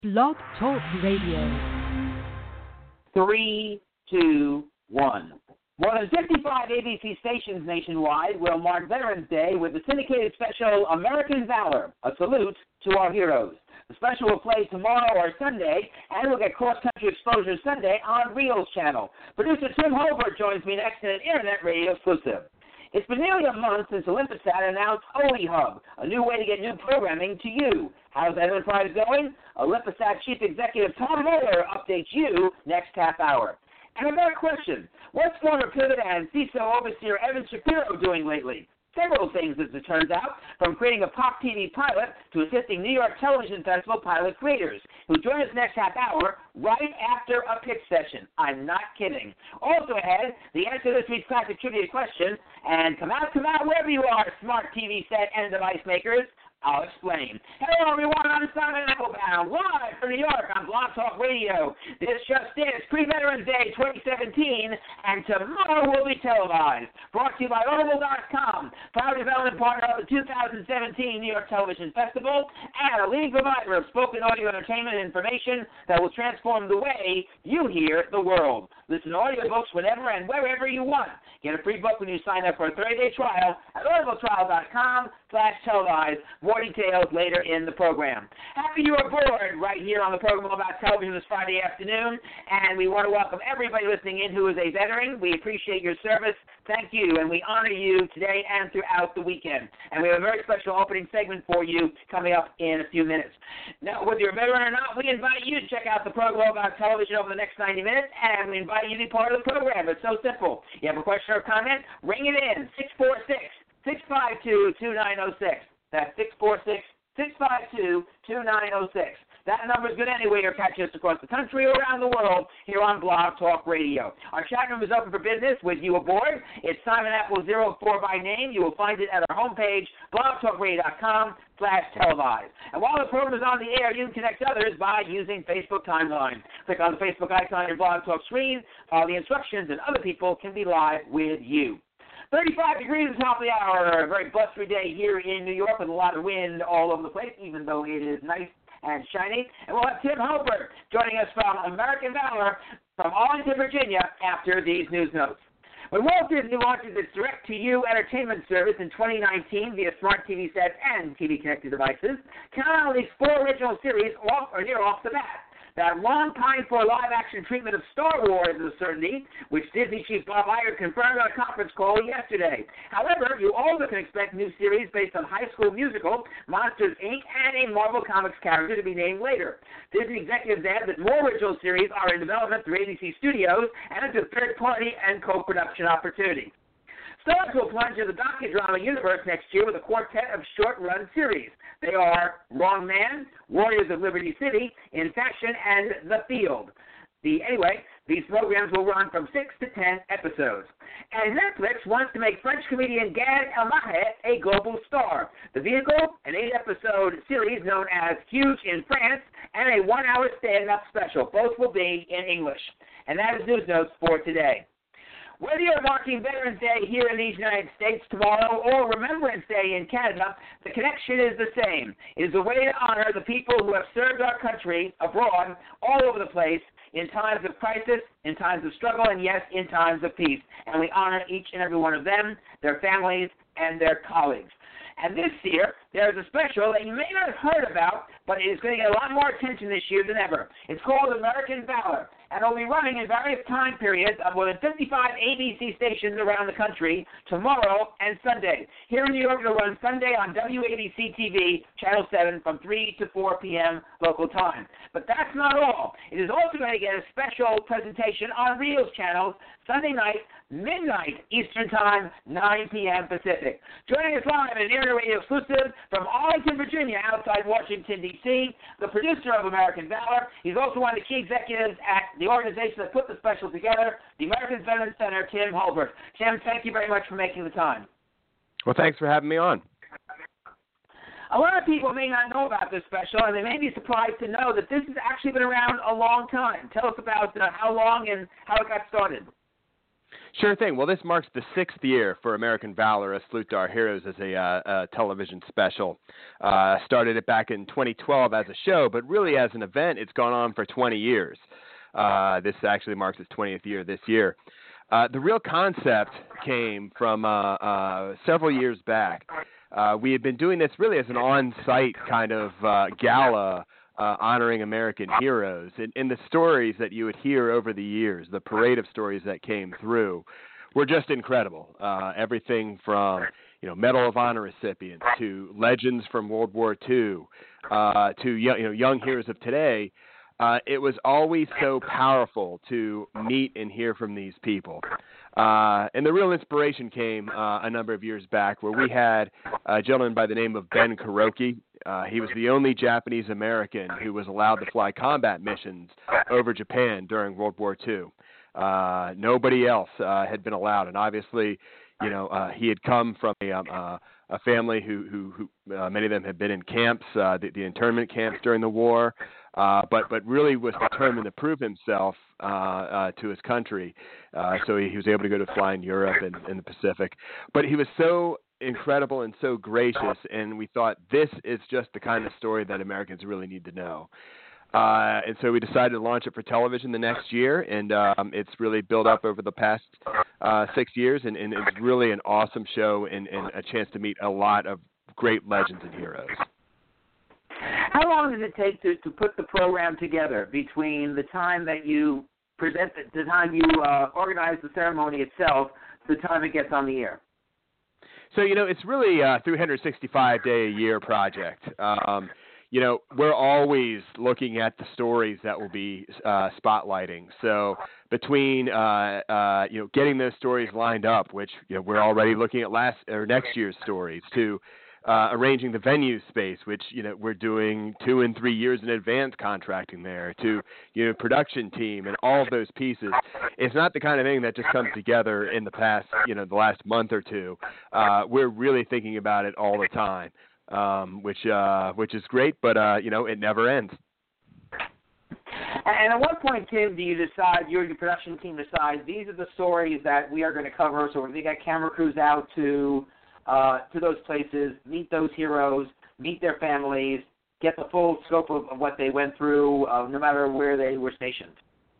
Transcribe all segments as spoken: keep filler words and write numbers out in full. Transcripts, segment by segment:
Blog Talk Radio. Three, two, one. More than fifty-five A B C stations nationwide will mark Veterans Day with the syndicated special American Valor, a salute to our heroes. The special will play tomorrow or Sunday, and we'll get cross-country exposure Sunday on Reel's channel. Producer Tim Holbert joins me next in an Internet radio exclusive. It's been nearly a month since OlympiSat announced O E Hub, a new way to get new programming to you. How's that enterprise going? OlympiSat Chief Executive Tom Moeller updates you next half hour. And another question, what's former Pivot and C I S O Overseer Evan Shapiro doing lately? Several things, as it turns out, from creating a Pop T V pilot to assisting New York Television Festival pilot creators, who join us next half hour right after a pitch session. I'm not kidding. Also ahead, the answer to this week's classic trivia question, and come out, come out wherever you are, smart T V set and device makers. I'll explain. Hello, everyone. I'm Simon Applebaum, live from New York on Blog Talk Radio. This just is Pre-Veterans Day twenty seventeen, and tomorrow will be televised. Brought to you by Audible dot com, proud development partner of the two thousand seventeen New York Television Festival, and a leading provider of spoken audio entertainment and information that will transform the way you hear the world. Listen to audiobooks whenever and wherever you want. Get a free book when you sign up for a thirty-day trial at audible trial dot com slash televised. More details later in the program. Happy you're aboard right here on the program about television this Friday afternoon, and we want to welcome everybody listening in who is a veteran. We appreciate your service. Thank you, and we honor you today and throughout the weekend. And we have a very special opening segment for you coming up in a few minutes. Now, whether you're a veteran or not, we invite you to check out the program about television over the next ninety minutes, and we invite you to be part of the program. It's so simple. You have a question or comment? Ring it in, six four six, six five two, two nine zero six. That's six four six, six five two, two nine zero six. That number is good anyway. You're catching us across the country or around the world here on Blog Talk Radio. Our chat room is open for business with you aboard. It's Simon Apple zero four by name. You will find it at our homepage, blog talk radio dot com slash televised. And while the program is on the air, you can connect to others by using Facebook Timeline. Click on the Facebook icon on your Blog Talk screen, follow the instructions, and other people can be live with you. thirty-five degrees at the top of the hour, a very blustery day here in New York with a lot of wind all over the place, even though it is nice and shiny. And we'll have Tim Holbert joining us from American Valor from Arlington, Virginia, after these news notes. When Walt Disney launches its direct-to-you entertainment service in twenty nineteen via smart T V sets and T V-connected devices, count on at least four original series off or near off the bat. That long-time-for live-action treatment of Star Wars is a certainty, which Disney chief Bob Iger confirmed on a conference call yesterday. However, you also can expect new series based on High School Musical, Monsters, Incorporated, and a Marvel Comics character to be named later. Disney executives add that more original series are in development through A B C Studios and into third-party and co-production opportunities. Stars will plunge into the docudrama universe next year with a quartet of short-run series. They are Wrong Man, Warriors of Liberty City, In Faction, and The Field. The, anyway, these programs will run from six to ten episodes. And Netflix wants to make French comedian Gad Elmaleh a global star. The vehicle, an eight-episode series known as Huge in France, and a one-hour stand-up special. Both will be in English. And that is news notes for today. Whether you're marking Veterans Day here in the United States tomorrow or Remembrance Day in Canada, the connection is the same. It is a way to honor the people who have served our country abroad, all over the place, in times of crisis, in times of struggle, and yes, in times of peace. And we honor each and every one of them, their families, and their colleagues. And this year, there is a special that you may not have heard about, but it is going to get a lot more attention this year than ever. It's called American Valor, and it'll be running in various time periods of more than fifty-five A B C stations around the country tomorrow and Sunday. Here in New York, it'll run Sunday on W A B C T V, Channel seven, from three to four p.m. local time. But that's not all. It is also going to get a special presentation on Reel's channel Sunday night, midnight Eastern Time, nine p.m. Pacific. Joining us live in an Internet Radio exclusive from Arlington, Virginia, outside Washington, D C, the producer of American Valor. He's also one of the key executives at the organization that put the special together, the American Veterans Center, Tim Holbert. Tim, thank you very much for making the time. Well, thanks for having me on. A lot of people may not know about this special, and they may be surprised to know that this has actually been around a long time. Tell us about uh, how long and how it got started. Sure thing. Well, this marks the sixth year for American Valor, A Salute to Our Heroes, as a, uh, a television special. Uh, started it back in twenty twelve as a show, but really as an event, it's gone on for twenty years. Uh, this actually marks its twentieth year this year. Uh, the real concept came from uh, uh, several years back. Uh, we had been doing this really as an on-site kind of uh, gala uh, honoring American heroes. And, and the stories that you would hear over the years, the parade of stories that came through, were just incredible. Uh, everything from, you know, Medal of Honor recipients to legends from World War Two uh, to young, you know, young heroes of today. Uh, it was always so powerful to meet and hear from these people. Uh, and the real inspiration came uh, a number of years back where we had a gentleman by the name of Ben Kuroki. Uh, he was the only Japanese American who was allowed to fly combat missions over Japan during World War Two. Uh, nobody else uh, had been allowed. And obviously, you know, uh, he had come from a, um, uh, a family who, who, who uh, many of them had been in camps, uh, the, the internment camps during the war. Uh, but but really was determined to prove himself uh, uh, to his country. Uh, so he, he was able to go to fly in Europe and in the Pacific. But he was so incredible and so gracious, and we thought this is just the kind of story that Americans really need to know. Uh, and so we decided to launch it for television the next year, and um, it's really built up over the past uh, six years, and, and it's really an awesome show and, and a chance to meet a lot of great legends and heroes. How long does it take to, to put the program together between the time that you present, the, the time you uh, organize the ceremony itself, to the time it gets on the air? So, you know, it's really a three hundred sixty-five day a year project. Um, you know, we're always looking at the stories that will be uh, spotlighting. So between, uh, uh, you know, getting those stories lined up, which, you know, we're already looking at last or next year's stories, to Uh, arranging the venue space, which, you know, we're doing two and three years in advance contracting there, to, you know, production team and all of those pieces. It's not the kind of thing that just comes together in the past, you know, the last month or two. Uh, we're really thinking about it all the time, um, which uh, which is great, but, uh, you know, it never ends. And at what point, Tim, do you decide, your, your production team decides, these are the stories that we are going to cover, so we got camera crews out to Uh, to those places, meet those heroes, meet their families, get the full scope of, of what they went through, uh, no matter where they were stationed?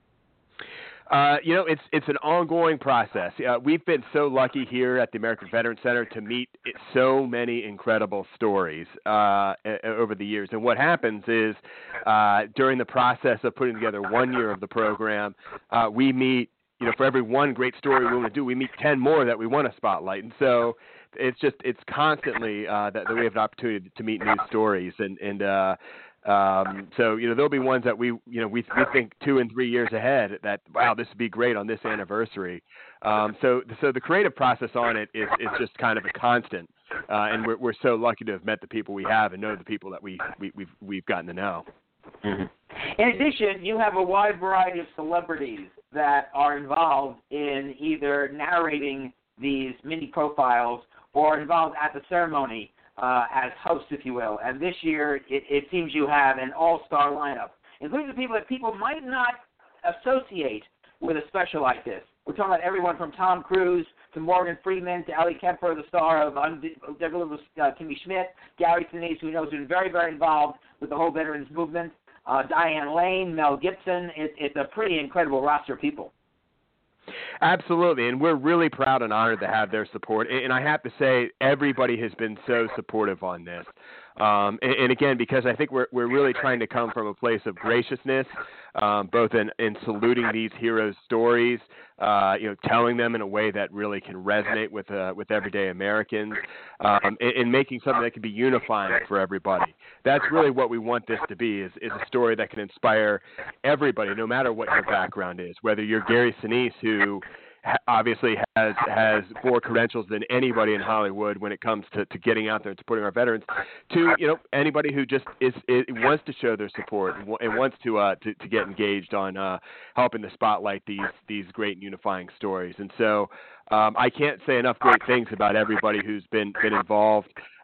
Uh, you know, it's it's an ongoing process. Uh, we've been so lucky here at the American Veterans Center to meet so many incredible stories uh, over the years. And what happens is uh, during the process of putting together one year of the program, uh, we meet, you know, for every one great story we want to do, we meet ten more that we want to spotlight. And so it's just, it's constantly uh, that, that we have an opportunity to meet new stories. And, and uh, um, so, you know, there'll be ones that we, you know, we, we think two and three years ahead that, wow, this would be great on this anniversary. Um, so, so the creative process on it is, is just kind of a constant. Uh, and we're, we're so lucky to have met the people we have and know the people that we, we, we've, we've gotten to know. Mm-hmm. In addition, you have a wide variety of celebrities that are involved in either narrating these mini profiles or involved at the ceremony uh, as hosts, if you will. And this year, it, it seems you have an all-star lineup, including the people that people might not associate with a special like this. We're talking about everyone from Tom Cruise to Morgan Freeman to Ellie Kemper, the star of Unbelievable uh, Kimmy Schmidt, Gary Sinise, who knows been very, very involved with the whole veterans movement, uh, Diane Lane, Mel Gibson. It, it's a pretty incredible roster of people. Absolutely, and we're really proud and honored to have their support. And I have to say, everybody has been so supportive on this. Um, and, and again, because I think we're we're really trying to come from a place of graciousness, um, both in, in saluting these heroes' stories, uh, you know, telling them in a way that really can resonate with uh, with everyday Americans, um, and, and making something that can be unifying for everybody. That's really what we want this to be: is is a story that can inspire everybody, no matter what your background is. Whether you're Gary Sinise, who obviously has has more credentials than anybody in Hollywood when it comes to, to getting out there and supporting our veterans, to, you know, anybody who just is, is wants to show their support and, and wants to, uh, to to get engaged on uh, helping to spotlight these these great and unifying stories. And so um, I can't say enough great things about everybody who's been been involved.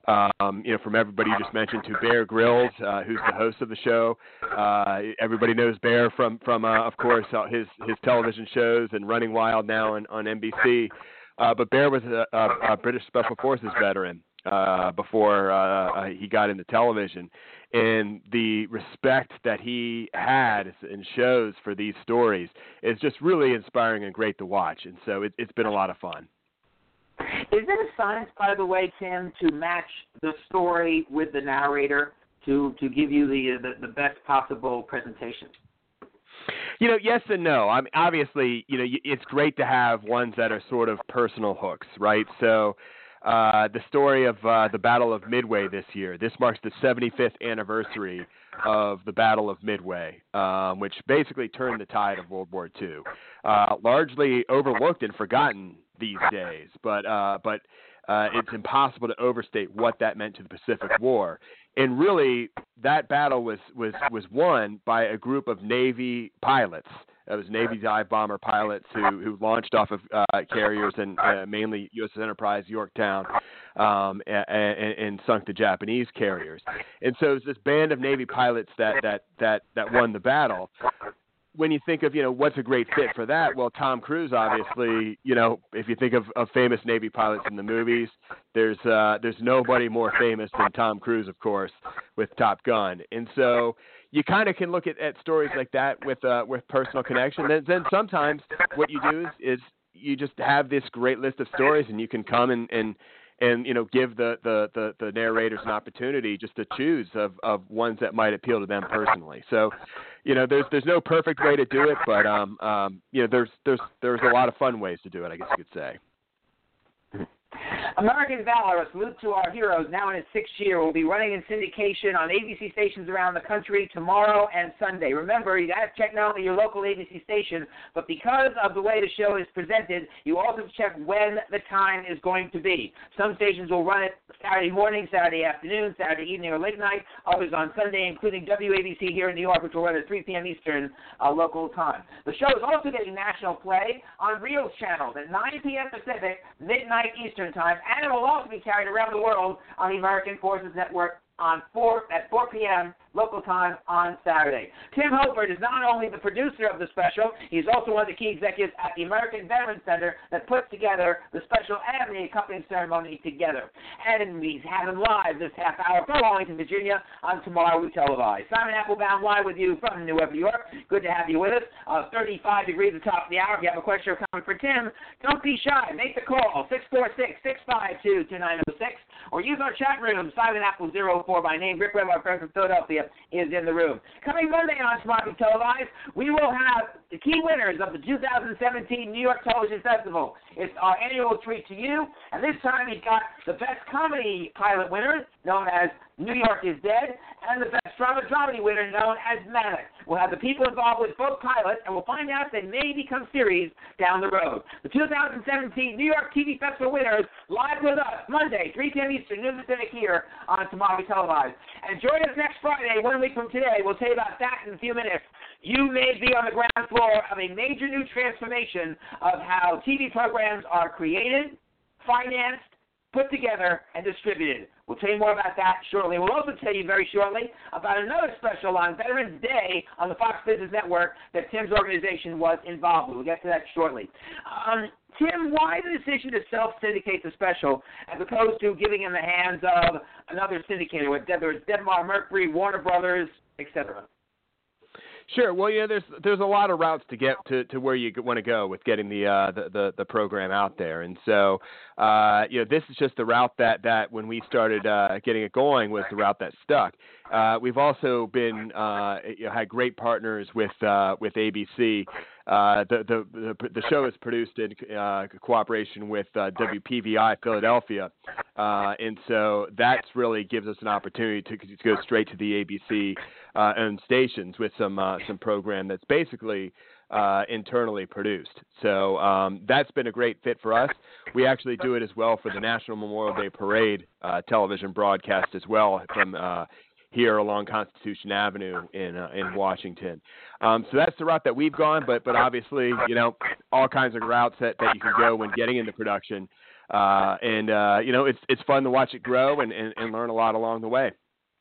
Um, you know, from everybody you just mentioned to Bear Grylls, uh, who's the host of the show. Uh, everybody knows Bear from, from uh, of course, uh, his his television shows and Running Wild now on, on N B C. Uh, but Bear was a, a, a British Special Forces veteran uh, before uh, he got into television. And the respect that he had and shows for these stories is just really inspiring and great to watch. And so it, it's been a lot of fun. Is it a science, by the way, Tim, to match the story with the narrator to, to give you the, the the best possible presentation? You know, yes and no. I mean, obviously, you know, it's great to have ones that are sort of personal hooks, right? So uh, the story of uh, the Battle of Midway this year, this marks the seventy-fifth anniversary of the Battle of Midway, um, which basically turned the tide of World War Two. Uh, largely overlooked and forgotten these days, but uh, but uh, it's impossible to overstate what that meant to the Pacific War. And really, that battle was, was, was won by a group of Navy pilots. It was Navy dive bomber pilots who, who launched off of uh, carriers and uh, mainly U S S Enterprise, Yorktown, um, and, and, and sunk the Japanese carriers. And so it was this band of Navy pilots that, that, that, that won the battle. When you think of, you know, what's a great fit for that? Well, Tom Cruise, obviously, you know, if you think of, of famous Navy pilots in the movies, there's uh, there's nobody more famous than Tom Cruise, of course, with Top Gun. And so you kind of can look at, at stories like that with uh, with personal connection. Then, then sometimes what you do is, is you just have this great list of stories, and you can come and, and and, you know, give the, the, the, the narrators an opportunity just to choose of, of ones that might appeal to them personally. So, you know, there's there's no perfect way to do it, but, um, um, you know, there's, there's, there's a lot of fun ways to do it, I guess you could say. American Valor, a salute to our heroes, now in its sixth year, will be running in syndication on A B C stations around the country tomorrow and Sunday. Remember, you got to check not only your local A B C station, but because of the way the show is presented, you also have to check when the time is going to be. Some stations will run it Saturday morning, Saturday afternoon, Saturday evening, or late night. Others on Sunday, including W A B C here in New York, which will run at three p.m. Eastern uh, local time. The show is also getting national play on Reel's channels at nine p.m. Pacific, midnight Eastern time, and it will also be carried around the world on the American Forces Network on four at four p.m. local time on Saturday. Tim Hopert is not only the producer of the special, he's also one of the key executives at the American Veterans Center that puts together the special and the accompanying ceremony together. And he's having live this half hour from Arlington, Virginia on Tomorrow We Televise. Simon Applebaum live with you from New York, New York. Good to have you with us. Uh, thirty-five degrees at the top of the hour. If you have a question or comment for Tim, don't be shy. Make the call, six four six, six five two, two nine zero six, or use our chat room, Simon Apple zero four by name. Rick Webb, our friend from Philadelphia, is in the room. Coming Monday on Tomorrow We Televise, we will have the key winners of the two thousand seventeen New York Television Festival. It's our annual treat to you, and this time we've got the Best Comedy Pilot winner, known as New York is Dead, and the Best Drama Dramedy winner, known as Manic. We'll have the people involved with both pilots, and we'll find out if they may become series down the road. The two thousand seventeen New York T V Festival winners live with us Monday, three p.m. Eastern, noon Pacific here on Tomorrow We Televise. And join us next Friday, one week from today. We'll tell you about that in a few minutes. You may be on the ground floor of a major new transformation of how T V programs are created, financed, put together, and distributed. We'll tell you more about that shortly. We'll also tell you very shortly about another special on Veterans Day on the Fox Business Network that Tim's organization was involved with. We'll get to that shortly. Um, Tim, why the decision to self-syndicate the special as opposed to giving in the hands of another syndicator, whether it's Debmar-Mercury, Warner Brothers, et cetera? Sure. Well, yeah, there's there's a lot of routes to get to, to where you want to go with getting the, uh, the the the program out there, and so uh, you know this is just the route that, that when we started uh, getting it going was the route that stuck. Uh, we've also been uh, you know, had great partners with uh, with A B C. Uh, the, the the the show is produced in uh, cooperation with uh, W P V I Philadelphia, uh, and so that really gives us an opportunity to, to go straight to the A B C uh, owned stations with some uh, some program that's basically uh, internally produced. So um, that's been a great fit for us. We actually do it as well for the National Memorial Day Parade uh, television broadcast as well from uh, here along Constitution Avenue in uh, in Washington. Um, so that's the route that we've gone, but but obviously, you know, all kinds of routes that, that you can go when getting into production. uh, and uh, you know, it's it's fun to watch it grow and, and, and learn a lot along the way.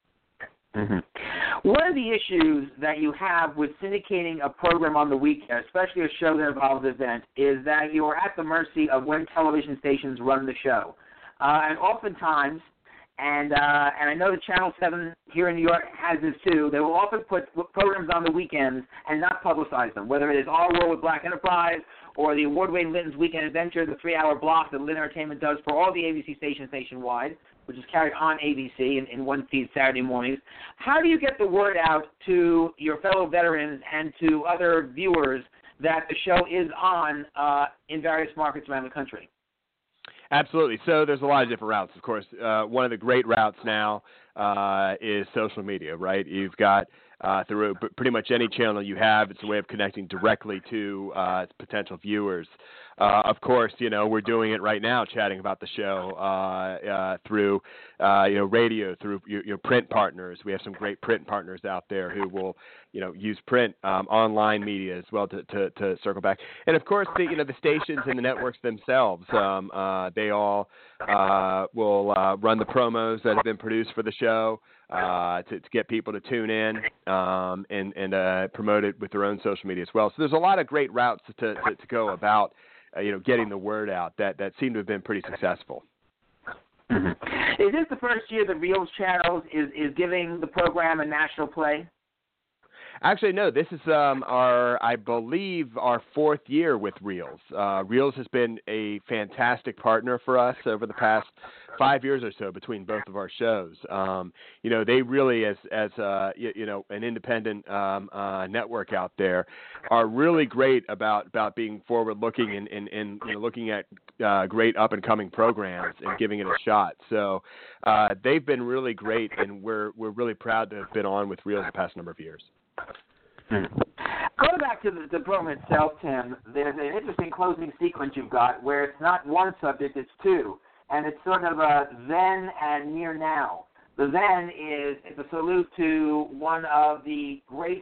Mm-hmm. One of the issues that you have with syndicating a program on the weekend, especially a show that involves an event, is that you are at the mercy of when television stations run the show. Uh, and oftentimes, and uh, and I know that Channel seven here in New York has this too, they will often put programs on the weekends and not publicize them, whether it is Our World with Black Enterprise or the award-winning Linton's Weekend Adventure, the three-hour block that Linton Entertainment does for all the A B C stations nationwide, which is carried on A B C in, in one feed Saturday mornings. How do you get the word out to your fellow veterans and to other viewers that the show is on uh, in various markets around the country? Absolutely. So there's a lot of different routes, of course. Uh, one of the great routes now uh, is social media, right? You've got uh, through pretty much any channel you have, it's a way of connecting directly to uh, potential viewers. Uh, of course, you know, we're doing it right now, chatting about the show uh, uh, through, uh, you know, radio, through your, your print partners. We have some great print partners out there who will, you know, use print, um, online media as well to, to, to circle back. And of course, the, you know, the stations and the networks themselves, um, uh, they all uh, will uh, run the promos that have been produced for the show uh, to, to get people to tune in um, and, and uh, promote it with their own social media as well. So there's a lot of great routes to, to, to go about Uh, you know, getting the word out that, that seem to have been pretty successful. Mm-hmm. Is this the first year that Reelz Channels is, is giving the program a national play? Actually, no. This is um, our, I believe, our fourth year with Reelz. Uh, Reelz has been a fantastic partner for us over the past five years or so between both of our shows. Um, you know, they really, as as uh, you, you know, an independent um, uh, network out there, are really great about, about being forward-looking and, and, and you know, looking at uh, great up-and-coming programs and giving it a shot. So uh, they've been really great, and we're we're really proud to have been on with Reelz the past number of years. Hmm. Going back to the, the program itself, Tim, there's an interesting closing sequence you've got where it's not one subject, it's two. And it's sort of a then and near now. The then is it's a salute to one of the great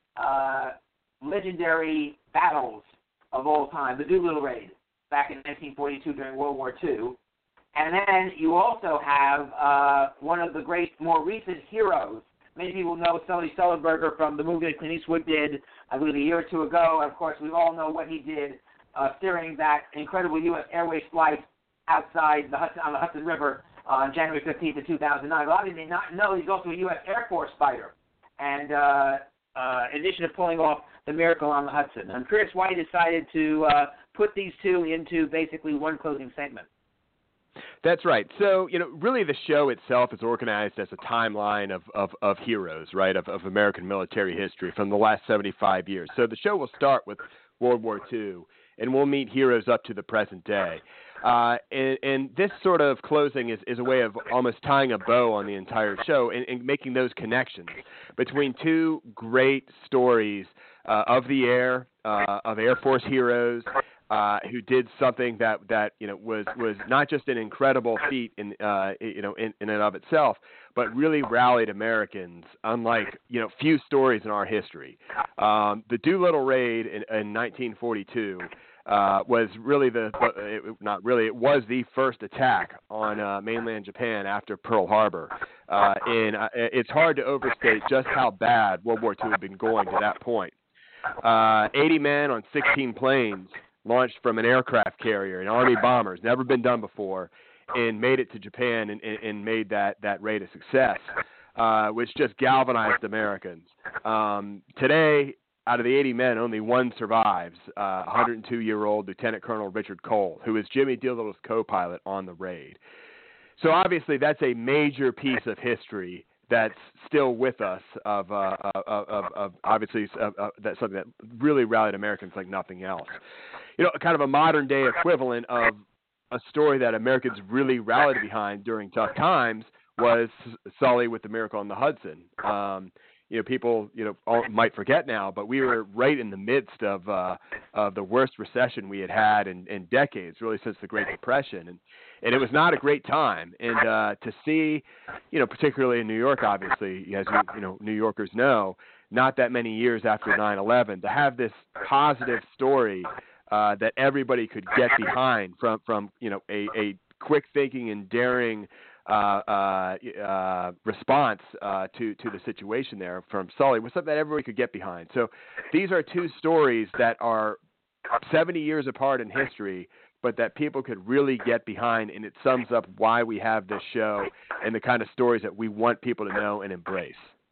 uh, legendary battles of all time, the Doolittle Raid, back in nineteen forty-two during World War Two. And then you also have uh, one of the great, more recent heroes. Many people know Sully Sullenberger from the movie that Clint Eastwood did, I believe, a year or two ago. And, of course, we all know what he did uh, steering that incredible U S Airways flight outside the Hudson, on the Hudson River on January fifteenth of two thousand nine. A lot of you may not know he's also a U S Air Force fighter. And uh, uh, in addition to pulling off the Miracle on the Hudson. I'm curious why you decided to uh, put these two into basically one closing segment. That's right. So, you know, really the show itself is organized as a timeline of, of, of heroes, right, of, of American military history from the last seventy-five years. So the show will start with World War Two, and we'll meet heroes up to the present day. Uh, and, and this sort of closing is, is a way of almost tying a bow on the entire show and, and making those connections between two great stories uh, of the air, uh, of Air Force heroes, Uh, who did something that, that you know was, was not just an incredible feat in uh, you know in, in and of itself, but really rallied Americans, unlike you know few stories in our history. Um, the Doolittle Raid in, in nineteen forty-two uh, was really the it, not really it was the first attack on uh, mainland Japan after Pearl Harbor, uh, and uh, it's hard to overstate just how bad World War Two had been going to that point. Uh, eighty men on sixteen planes. Launched from an aircraft carrier, an Army bombers, never been done before, and made it to Japan and, and, and made that, that raid a success, uh, which just galvanized Americans. Um, today, out of the eighty men, only one survives, uh, one hundred two-year-old Lieutenant Colonel Richard Cole, who is Jimmy Doolittle's co-pilot on the raid. So obviously that's a major piece of history that's still with us of, uh, of, of, of obviously uh, uh, that's something that really rallied Americans like nothing else. You know, kind of a modern day equivalent of a story that Americans really rallied behind during tough times was Sully with the Miracle on the Hudson. Um, you know, people, you know, all, might forget now, but we were right in the midst of uh, of the worst recession we had had in, in decades, really since the Great Depression, and and it was not a great time. And uh, to see, you know, particularly in New York, obviously, as you, you know, New Yorkers know, not that many years after nine eleven, to have this positive story uh, that everybody could get behind from, from you know, a, a quick thinking and daring uh, uh, uh, response uh, to, to the situation there from Sully was something that everybody could get behind. So these are two stories that are seventy years apart in history, but that people could really get behind, and it sums up why we have this show and the kind of stories that we want people to know and embrace.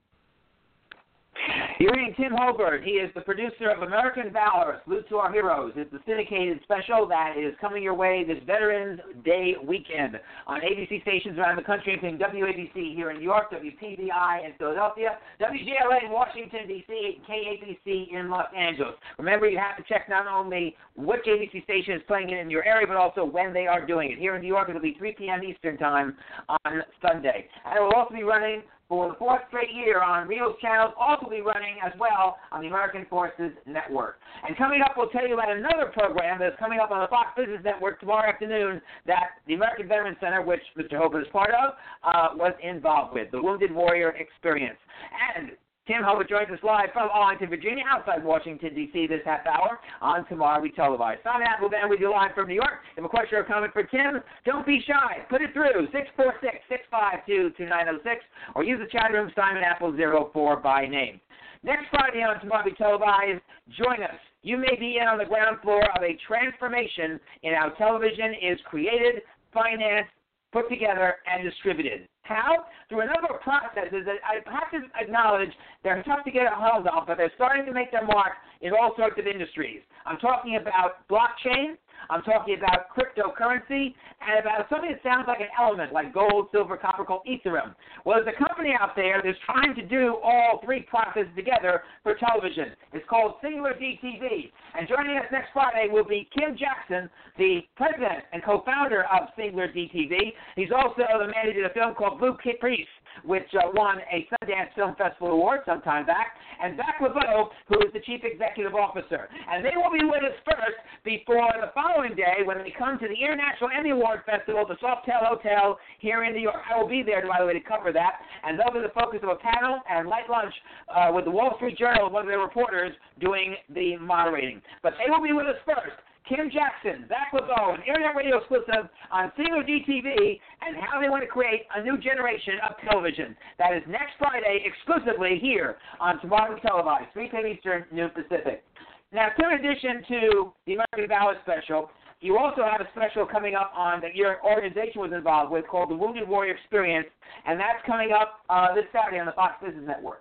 You're hearing Tim Holbert. He is the producer of American Valor, Salute to Our Heroes. It's a syndicated special that is coming your way this Veterans Day weekend on A B C stations around the country, including W A B C here in New York, W P B I in Philadelphia, W J L A in Washington, D C, and K A B C in Los Angeles. Remember, you have to check not only which A B C station is playing it in your area, but also when they are doing it. Here in New York, it will be three p.m. Eastern Time on Sunday. And it will also be running for the fourth straight year on Rio's channels, also be running as well on the American Forces Network. And coming up, we'll tell you about another program that's coming up on the Fox Business Network tomorrow afternoon that the American Veterans Center, which Mister Hope is part of, uh, was involved with, the Wounded Warrior Experience. And Tim Holbert joins us live from Arlington, Virginia, outside Washington, D C this half hour on Tomorrow We Televise. Simon Apple then with you live from New York. If you have a question or comment for Tim, don't be shy. Put it through, six four six, six five two, two nine zero six, or use the chat room, Simon Apple zero four by name. Next Friday on Tomorrow We Televise, join us. You may be in on the ground floor of a transformation in how television is created, financed, put together, and distributed. How? Through a number of processes that I have to acknowledge they're tough to get a hold of, but they're starting to make their mark in all sorts of industries. I'm talking about blockchain. I'm talking about cryptocurrency, and about something that sounds like an element, like gold, silver, copper, called Ethereum. Well, there's a company out there that's trying to do all three processes together for television. It's called Singular D T V. And joining us next Friday will be Kim Jackson, the president and co-founder of Singular D T V. He's also the man who did a film called Blue Priest, which uh, won a Sundance Film Festival award sometime back, and Zach LeBeau, who is the chief executive officer. And they will be with us first before the following day when they come to the International Emmy Award Festival at the Softail Hotel here in New York. I will be there, by the way, to cover that, and they'll be the focus of a panel and light lunch uh, with the Wall Street Journal, one of their reporters, doing the moderating. But they will be with us first. Kim Jackson, Zach LeBeau, an Internet Radio exclusive on Singular D T V, and how they want to create a new generation of television. That is next Friday exclusively here on Tomorrow We Televise, three p.m. Eastern, noon Pacific. Now, in addition to the American Valor special, you also have a special coming up on that your organization was involved with called the Wounded Warrior Experience, and that's coming up uh, this Saturday on the Fox Business Network.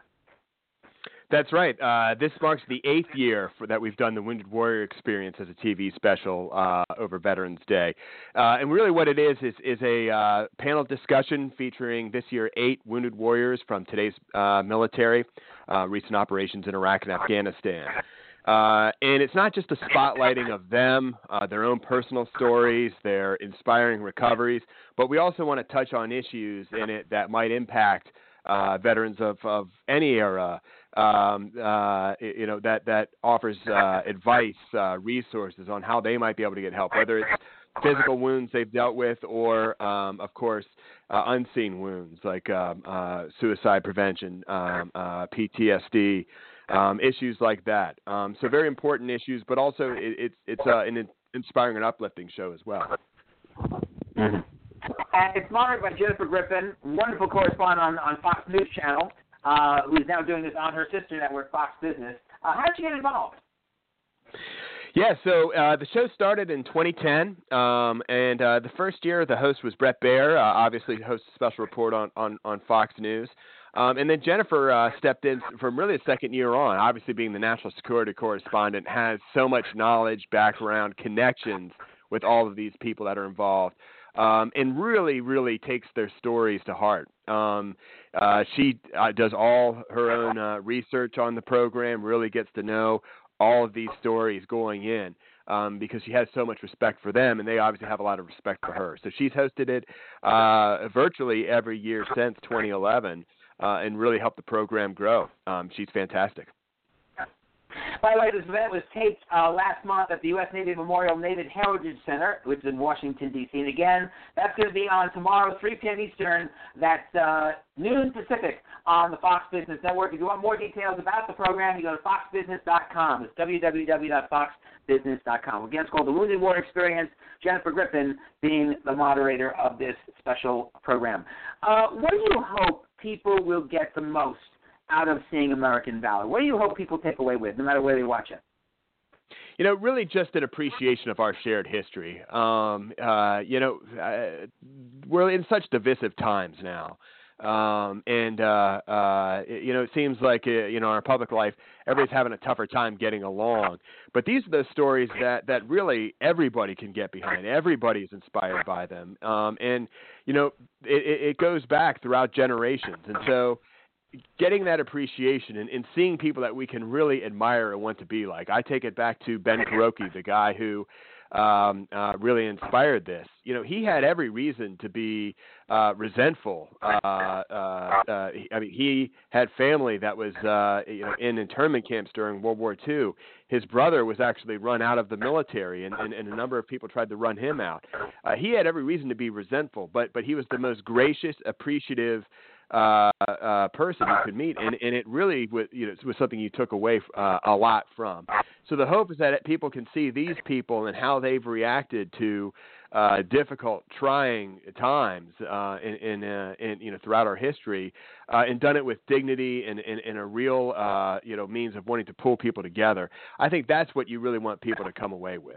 That's right. Uh, this marks the eighth year for that we've done the Wounded Warrior Experience as a T V special uh, over Veterans Day. Uh, and really what it is is, is a uh, panel discussion featuring this year eight wounded warriors from today's uh, military, uh, recent operations in Iraq and Afghanistan. Uh, and it's not just a spotlighting of them, uh, their own personal stories, their inspiring recoveries, but we also want to touch on issues in it that might impact uh, veterans of, of any era. Um, uh, you know, that, that offers uh, advice, uh, resources on how they might be able to get help, whether it's physical wounds they've dealt with or, um, of course, uh, unseen wounds like um, uh, suicide prevention, um, uh, P T S D, um, issues like that. Um, so very important issues, but also it, it's, it's uh, an inspiring and uplifting show as well. Mm-hmm. And it's monitored by Jennifer Griffin, wonderful correspondent on, on Fox News Channel. Uh, who is now doing this on her sister network, Fox Business. Uh, how did you get involved? Yeah, so uh, the show started in twenty ten, um, and uh, the first year the host was Brett Baer, uh, obviously hosts a special report on, on, on Fox News. Um, and then Jennifer uh, stepped in from really the second year on, obviously being the national security correspondent, has so much knowledge, background, connections with all of these people that are involved. Um, and really, really takes their stories to heart. Um, uh, she uh, does all her own uh, research on the program, really gets to know all of these stories going in um, because she has so much respect for them, and they obviously have a lot of respect for her. So she's hosted it uh, virtually every year since twenty eleven uh, and really helped the program grow. Um, she's fantastic. By the way, this event was taped uh, last month at the U S Navy Memorial Naval Heritage Center, which is in Washington, D C And again, that's going to be on tomorrow, three p.m. Eastern. That's uh, noon Pacific on the Fox Business Network. If you want more details about the program, you go to fox business dot com. It's w w w dot fox business dot com. Again, it's called the Wounded Warrior Experience. Jennifer Griffin being the moderator of this special program. Uh, what do you hope people will get the most out of seeing American Valor? What do you hope people take away with, no matter where they watch it? You know, really just an appreciation of our shared history. Um, uh, you know, uh, we're in such divisive times now. Um, and, uh, uh, it, you know, it seems like, uh, you know, in our public life, everybody's having a tougher time getting along. But these are the stories that, that really everybody can get behind. Everybody's inspired by them. Um, and, you know, it, it goes back throughout generations. And so getting that appreciation and, and seeing people that we can really admire and want to be like. I take it back to Ben Kuroki, the guy who um, uh, really inspired this. You know, he had every reason to be uh, resentful. Uh, uh, uh, I mean, he had family that was, uh, you know, in internment camps during World War Two. His brother was actually run out of the military, and, and, and a number of people tried to run him out. Uh, he had every reason to be resentful, but but he was the most gracious, appreciative Uh, uh, person you could meet, and, and it really was, you know, was something you took away uh, a lot from. So the hope is that people can see these people and how they've reacted to uh, difficult, trying times uh, in, in, uh, in, you know, throughout our history, uh, and done it with dignity and, and, and a real, uh, you know, means of wanting to pull people together. I think that's what you really want people to come away with.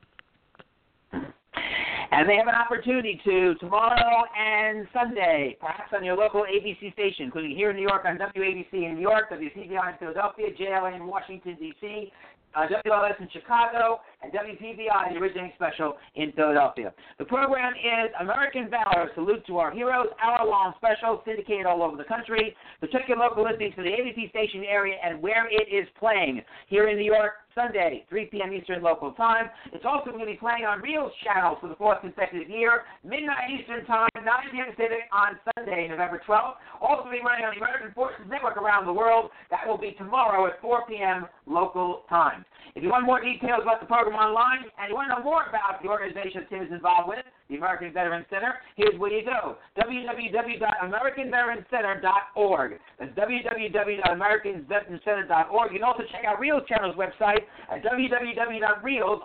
And they have an opportunity to tomorrow and Sunday, perhaps on your local A B C station, including here in New York on W A B C in New York, W C B I in Philadelphia, J L A in Washington, D C, uh, W L S in Chicago, and W P B I, the originating special, in Philadelphia. The program is American Valor, Salute to Our Heroes, hour-long special, syndicated all over the country. So check your local listings for the A B C station area and where it is playing. Here in New York, Sunday, three p.m. Eastern local time. It's also going to be playing on Reel's channel for the fourth consecutive year, midnight Eastern time, nine p.m. Pacific on Sunday, November twelfth. Also be running on the American Forces Network around the world. That will be tomorrow at four p.m. local time. If you want more details about the program online and you want to know more about the organization Tim is involved with, the American Veterans Center, here's where you go, w w w dot american veterans center dot org. That's w w w dot american veterans center dot org. You can also check out Reel's channel's website at w w w dot reels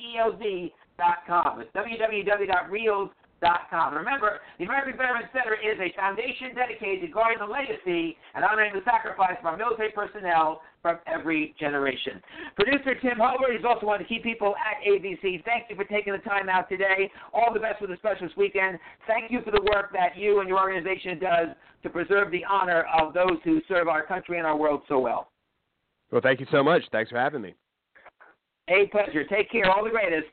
dot com. It's w w w dot reels dot com. Remember, the American Veterans Center is a foundation dedicated to guarding the legacy and honoring the sacrifice of our military personnel from every generation. Producer Tim Hobart is also one of the key people at A B C. Thank you for taking the time out today. All the best with the special this weekend. Thank you for the work that you and your organization does to preserve the honor of those who serve our country and our world so well. Well, thank you so much. Thanks for having me. A pleasure. Take care. All the greatest.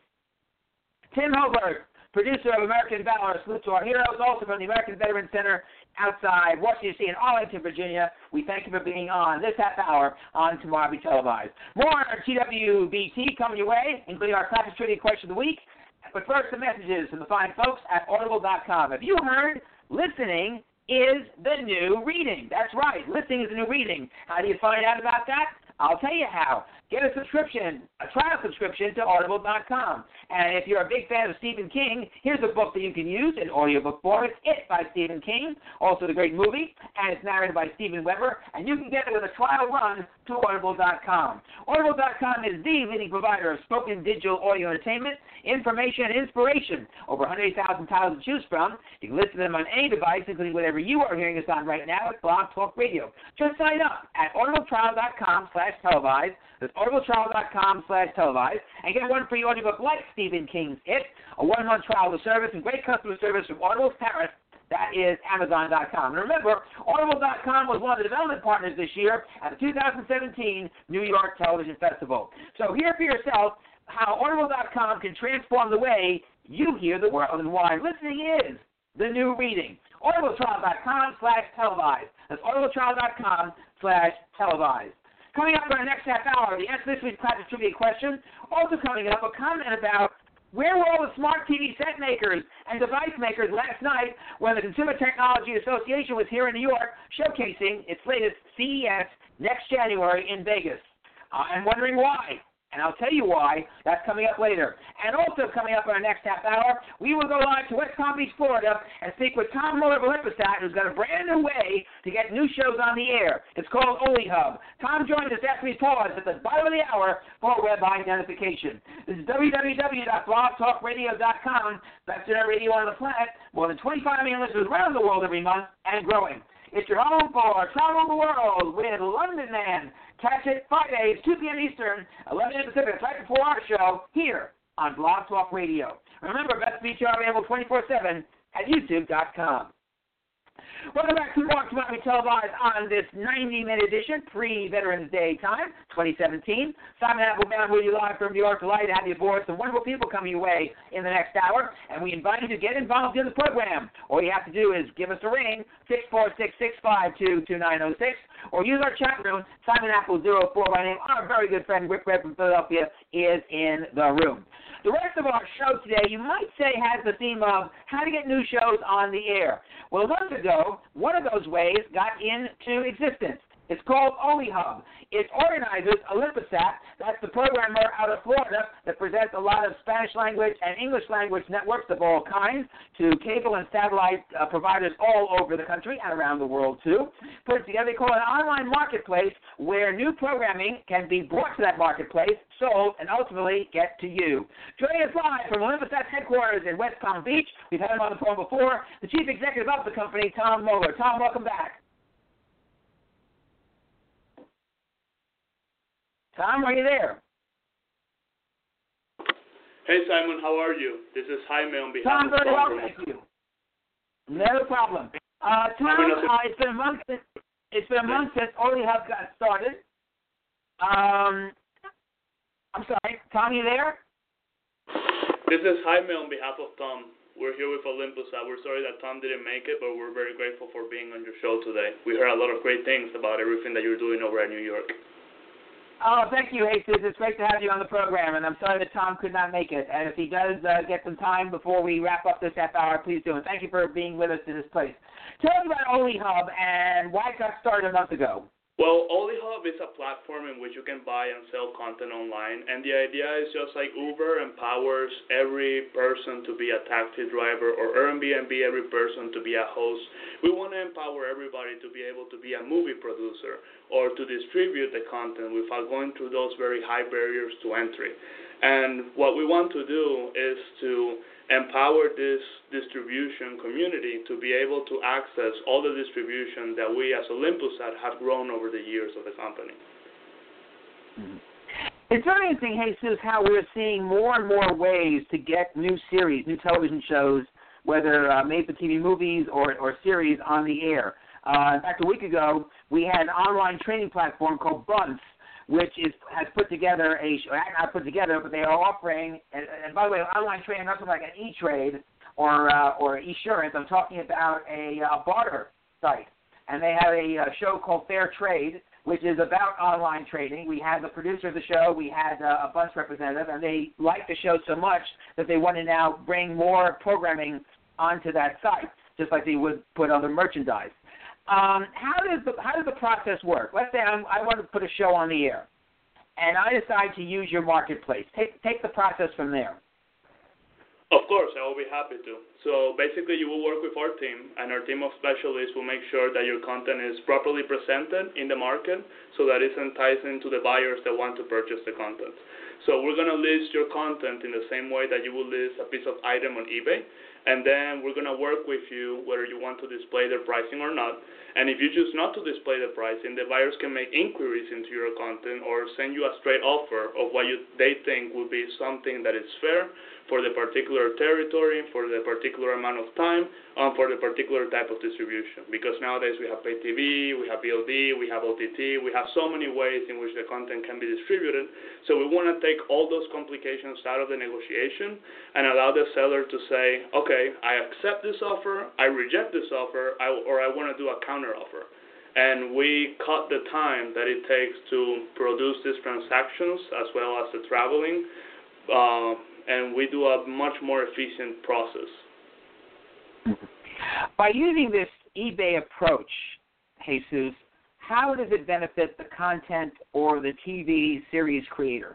Tim Hobart, producer of American Valor, Salute to Our Heroes, also from the American Veterans Center outside Washington, D C in Arlington, Virginia. We thank you for being on this half hour on Tomorrow Be Televised. More on T W B T coming your way, including our classic trivia question of the week. But first, the messages from the fine folks at audible dot com. Have you heard listening is the new reading? That's right. Listening is the new reading. How do you find out about that? I'll tell you how. Get a subscription, a trial subscription to audible dot com. And if you're a big fan of Stephen King, here's a book that you can use in audiobook form. It's It by Stephen King, also the great movie, and it's narrated by Steven Weber. And you can get it with a trial run to audible dot com. audible dot com is the leading provider of spoken digital audio entertainment, information, and inspiration. Over one hundred thousand titles to choose from. You can listen to them on any device, including whatever you are hearing us on right now at Blog Talk Radio. Just sign up at audible trial dot com slash televised. That's audible trial dot com slash televised. And get one free audiobook like Stephen King's It, a one-month trial of the service, and great customer service from Audible's parent. That is amazon dot com. And remember, audible dot com was one of the development partners this year at the two thousand seventeen New York Television Festival. So hear for yourself how audible dot com can transform the way you hear the world and why listening is the new reading. audible trial dot com slash televised. That's audible trial dot com slash televised. Coming up in our next half hour, the answer to this week's classic trivia question. Also coming up, a comment about where were all the smart T V set makers and device makers last night when the Consumer Technology Association was here in New York showcasing its latest C E S next January in Vegas. I'm wondering why. And I'll tell you why. That's coming up later. And also coming up in our next half hour, we will go live to West Palm Beach, Florida, and speak with Tom Muller of Olympusat, who's got a brand new way to get new shows on the air. It's called Oli Hub. Tom joins us after we pause at the bottom of the hour for web identification. This is w w w dot blog talk radio dot com. Best internet radio on the planet. More than twenty-five million listeners around the world every month and growing. It's your home for Travel the World with London Man. Catch it Fridays, two p.m. Eastern, eleven a.m. Pacific, right before our show, here on Blog Talk Radio. Remember, best feature available twenty-four seven at youtube dot com. Welcome back to Mark Tonight. We televised on this ninety-minute edition, pre-Veterans Day time, twenty seventeen. Simon Applebaum with you live from New York. Delighted to have you aboard. Some wonderful people coming your way in the next hour, and we invite you to get involved in the program. All you have to do is give us a ring, six four six, six five two, two nine zero six, or use our chat room, Simon Apple zero four by name. Our very good friend Rick Red from Philadelphia is in the room. The rest of our show today, you might say, has the theme of how to get new shows on the air. Well, a month ago, one of those ways got into existence. It's called Oli Hub. It organizes Olympusat. That's the programmer out of Florida that presents a lot of Spanish language and English language networks of all kinds to cable and satellite uh, providers all over the country and around the world, too. Put it together, they call it an online marketplace where new programming can be brought to that marketplace, sold, and ultimately get to you. Joining us live from Olympusat's headquarters in West Palm Beach, we've had him on the phone before, the chief executive of the company, Tom Muller. Tom, welcome back. Tom, are you there? Hey, Simon, how are you? This is Jaime on behalf Tom, of very well, Tom. thank you. No problem. Uh, Tom, uh, it's been a month since it's been a month since Oli Hub got started. Um, I'm sorry, Tom, you there? This is Jaime on behalf of Tom. We're here with Olympusat. We're sorry that Tom didn't make it, but we're very grateful for being on your show today. We heard a lot of great things about everything that you're doing over at New York. Oh, thank you, Jesus. It's great to have you on the program, and I'm sorry that Tom could not make it. And if he does uh, get some time before we wrap up this half hour, please do. And thank you for being with us in this place. Tell us about Oli Hub and why it got started a month ago. Well, Oli Hub is a platform in which you can buy and sell content online, and the idea is just like Uber empowers every person to be a taxi driver or Airbnb every person to be a host. We want to empower everybody to be able to be a movie producer or to distribute the content without going through those very high barriers to entry. And what we want to do is to empower this distribution community to be able to access all the distribution that we as Olympusat have grown over the years of the company. It's very interesting, Jesus, how we're seeing more and more ways to get new series, new television shows, whether uh, made-for-T V movies or, or series on the air. Uh, in fact, a week ago, we had an online training platform called Bunts, which is has put together a not put together, but they are offering. And, and by the way, online trading, not something like an E-Trade or uh, or Esurance. I'm talking about a uh, barter site, and they have a, a show called Fair Trade, which is about online trading. We had the producer of the show, we had uh, a Bunch representative, and they liked the show so much that they want to now bring more programming onto that site, just like they would put other merchandise. Um, how does the how does the process work? Let's say I'm, I want to put a show on the air, and I decide to use your marketplace. Take take the process from there. Of course, I will be happy to. So basically, you will work with our team, and our team of specialists will make sure that your content is properly presented in the market so that it's enticing to the buyers that want to purchase the content. So we're going to list your content in the same way that you will list a piece of item on eBay, and then we're going to work with you whether you want to display their pricing or not. And if you choose not to display the pricing, the buyers can make inquiries into your content or send you a straight offer of what you, they think would be something that is fair for the particular territory, for the particular amount of time, and for the particular type of distribution. Because nowadays we have pay T V, we have V O D, we have O T T, we have so many ways in which the content can be distributed. So we want to take all those complications out of the negotiation and allow the seller to say, okay, I accept this offer, I reject this offer, I, or I want to do a counter offer. And we cut the time that it takes to produce these transactions as well as the traveling, uh, and we do a much more efficient process. By using this eBay approach, Jesus, how does it benefit the content or the T V series creator?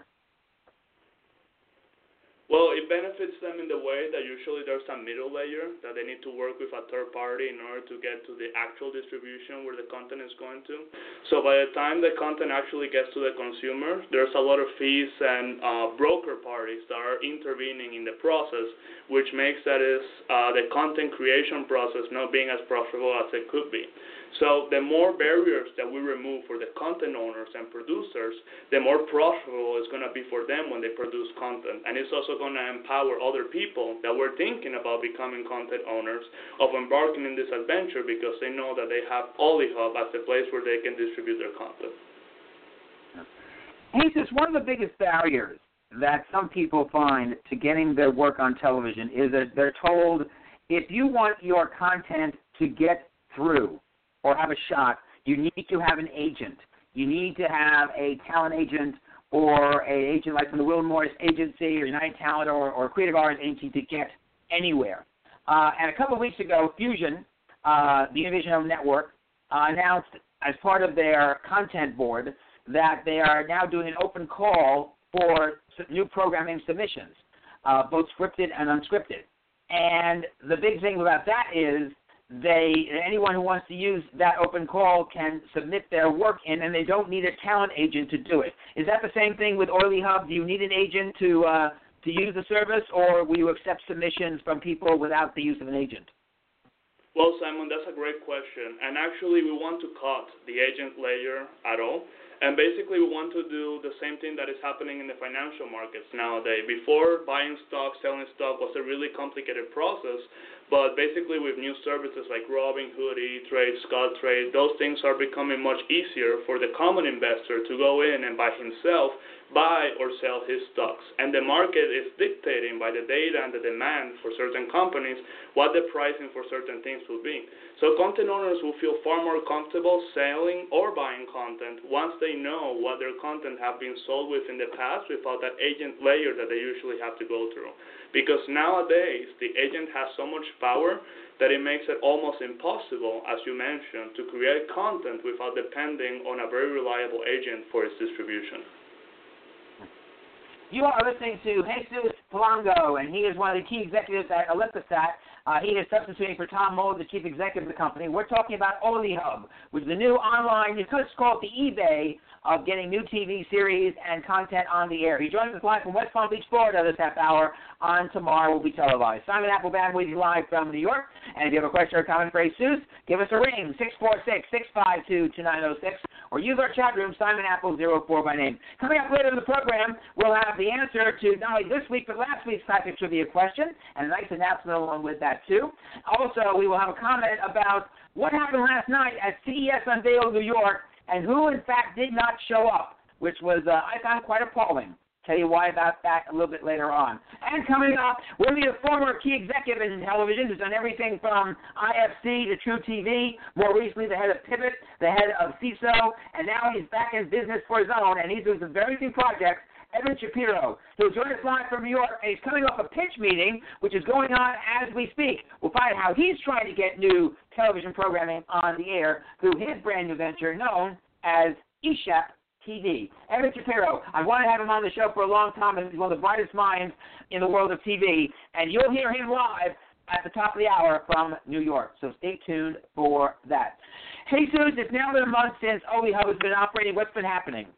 Well, it benefits them in the way that usually there's a middle layer that they need to work with a third party in order to get to the actual distribution where the content is going to. So by the time the content actually gets to the consumer, there's a lot of fees and uh, broker parties that are intervening in the process, which makes that is uh, the content creation process not being as profitable as it could be. So the more barriers that we remove for the content owners and producers, the more profitable it's going to be for them when they produce content. And it's also going to empower other people that were thinking about becoming content owners of embarking in this adventure because they know that they have OliHub as the place where they can distribute their content. Jesus, one of the biggest barriers that some people find to getting their work on television is that they're told, if you want your content to get through or have a shot, you need to have an agent. You need to have a talent agent or an agent like from the Will Morris Agency or United Talent or, or Creative Artists Agency to get anywhere. Uh, and a couple of weeks ago, Fusion, uh, the Univision Home Network, uh, announced as part of their content board that they are now doing an open call for new programming submissions, uh, both scripted and unscripted. And the big thing about that is They anyone who wants to use that open call can submit their work in, and they don't need a talent agent to do it. Is that the same thing with OliHub? Do you need an agent to uh, to use the service, or will you accept submissions from people without the use of an agent? Well, Simon, that's a great question. And actually, we want to cut the agent layer at all. And basically, we want to do the same thing that is happening in the financial markets nowadays. Before, buying stock, selling stock was a really complicated process. But basically, with new services like Robinhood, E-Trade, Scottrade, those things are becoming much easier for the common investor to go in and by himself buy or sell his stocks. And the market is dictating by the data and the demand for certain companies what the pricing for certain things will be. So content owners will feel far more comfortable selling or buying content once they know what their content have been sold with in the past without that agent layer that they usually have to go through. Because nowadays, the agent has so much power that it makes it almost impossible, as you mentioned, to create content without depending on a very reliable agent for its distribution. You are listening to Jesus Polanco, and he is one of the key executives at Olympusat. Uh, he is substituting for Tom Muller, the chief executive of the company. We're talking about OliHub, which is the new online, you could call it the eBay of getting new T V series and content on the air. He joins us live from West Palm Beach, Florida this half hour. On tomorrow will be televised. Simon Applebaum with you live from New York. And if you have a question or comment for Jesus, give us a ring, six four six, six five two, two nine zero six, or use our chat room, Simon Apple zero four by name. Coming up later in the program, we'll have the answer to not only this week, but last week's Classic Trivia question, and a nice announcement along with that, too. Also, we will have a comment about what happened last night at C E S Unveiled New York, and who, in fact, did not show up, which was, uh, I found, quite appalling. Tell you why about that a little bit later on. And coming up, we'll be a former key executive in television who's done everything from I F C to True T V, more recently the head of Pivot, the head of C I S O, and now he's back in business for his own, and he's doing some very interesting projects. Evan Shapiro. He'll join us live from New York, and he's coming off a pitch meeting, which is going on as we speak. We'll find out how he's trying to get new television programming on the air through his brand new venture known as eShep T V. Evan Shapiro, I wanted to have him on the show for a long time, and he's one of the brightest minds in the world of T V, and you'll hear him live at the top of the hour from New York, so stay tuned for that. Hey, Jesus, it's now been a month since OliHub has been operating. What's been happening?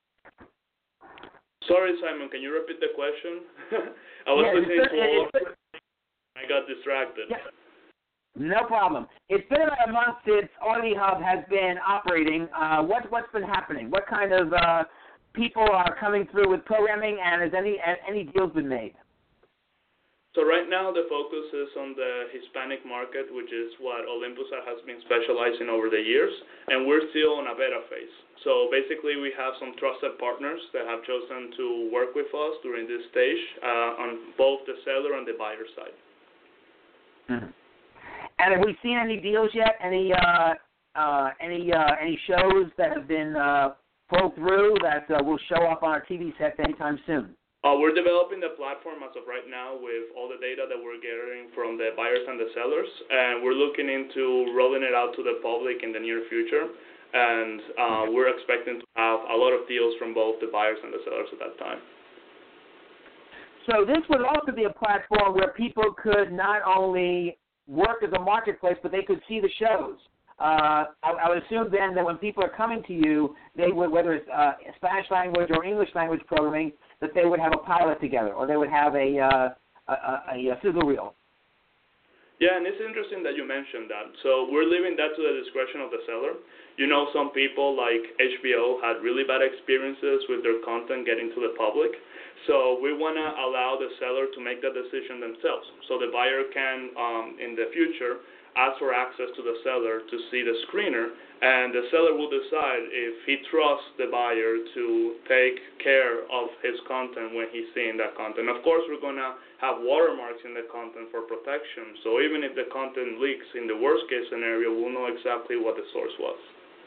Sorry, Simon, can you repeat the question? I was yeah, listening to all been, of it. I got distracted. Yeah. No problem. It's been about a month since OliHub has been operating. Uh, what, what's been happening? What kind of uh, people are coming through with programming, and has any any deals been made? So right now the focus is on the Hispanic market, which is what Olympusat has been specializing over the years, and we're still on a beta phase. So basically we have some trusted partners that have chosen to work with us during this stage uh, on both the seller and the buyer side. Mm-hmm. And have we seen any deals yet? Any uh, uh, any uh, any shows that have been uh, pulled through that uh, will show up on our T V sets anytime soon? Uh, we're developing the platform as of right now with all the data that we're gathering from the buyers and the sellers, and we're looking into rolling it out to the public in the near future. and uh, we're expecting to have a lot of deals from both the buyers and the sellers at that time. So this would also be a platform where people could not only work as a marketplace, but they could see the shows. Uh, I, I would assume then that when people are coming to you, they would, whether it's uh, Spanish language or English language programming, that they would have a pilot together, or they would have a, uh, a, a, a sizzle reel. Yeah, and it's interesting that you mentioned that. So we're leaving that to the discretion of the seller. You know, some people like H B O had really bad experiences with their content getting to the public. So we want to allow the seller to make that decision themselves. So the buyer can, um, in the future, ask for access to the seller to see the screener, and the seller will decide if he trusts the buyer to take care of his content when he's seeing that content. Of course, we're going to have watermarks in the content for protection, so even if the content leaks in the worst-case scenario, we'll know exactly what the source was.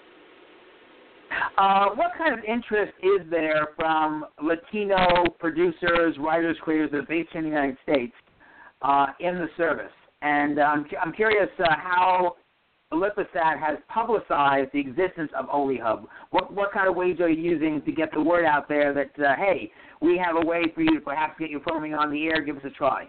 Uh, what kind of interest is there from Latino producers, writers, creators that are based in the United States uh, in the service? And um, I'm curious uh, how Olipasat has publicized the existence of OliHub. What what kind of ways are you using to get the word out there that, uh, hey, we have a way for you to perhaps get your programming on the air, give us a try?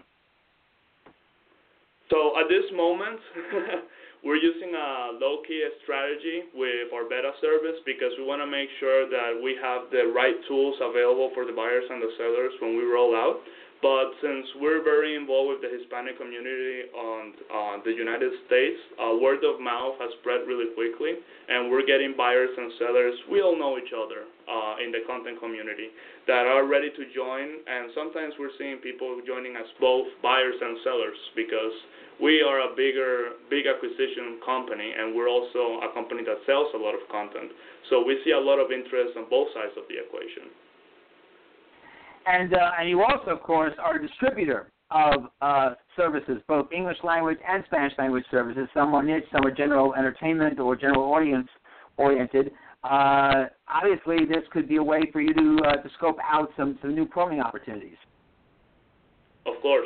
So at this moment, we're using a low-key strategy with our beta service because we want to make sure that we have the right tools available for the buyers and the sellers when we roll out. But since we're very involved with the Hispanic community on uh, the United States, uh, word of mouth has spread really quickly, and we're getting buyers and sellers. We all know each other uh, in the content community that are ready to join, and sometimes we're seeing people joining as both buyers and sellers because we are a bigger, big acquisition company, and we're also a company that sells a lot of content. So we see a lot of interest on both sides of the equation. And uh, and you also, of course, are a distributor of uh, services, both English language and Spanish language services. Some are niche, some are general entertainment or general audience oriented. Uh, obviously, this could be a way for you to uh, to scope out some, some new programming opportunities. Of course.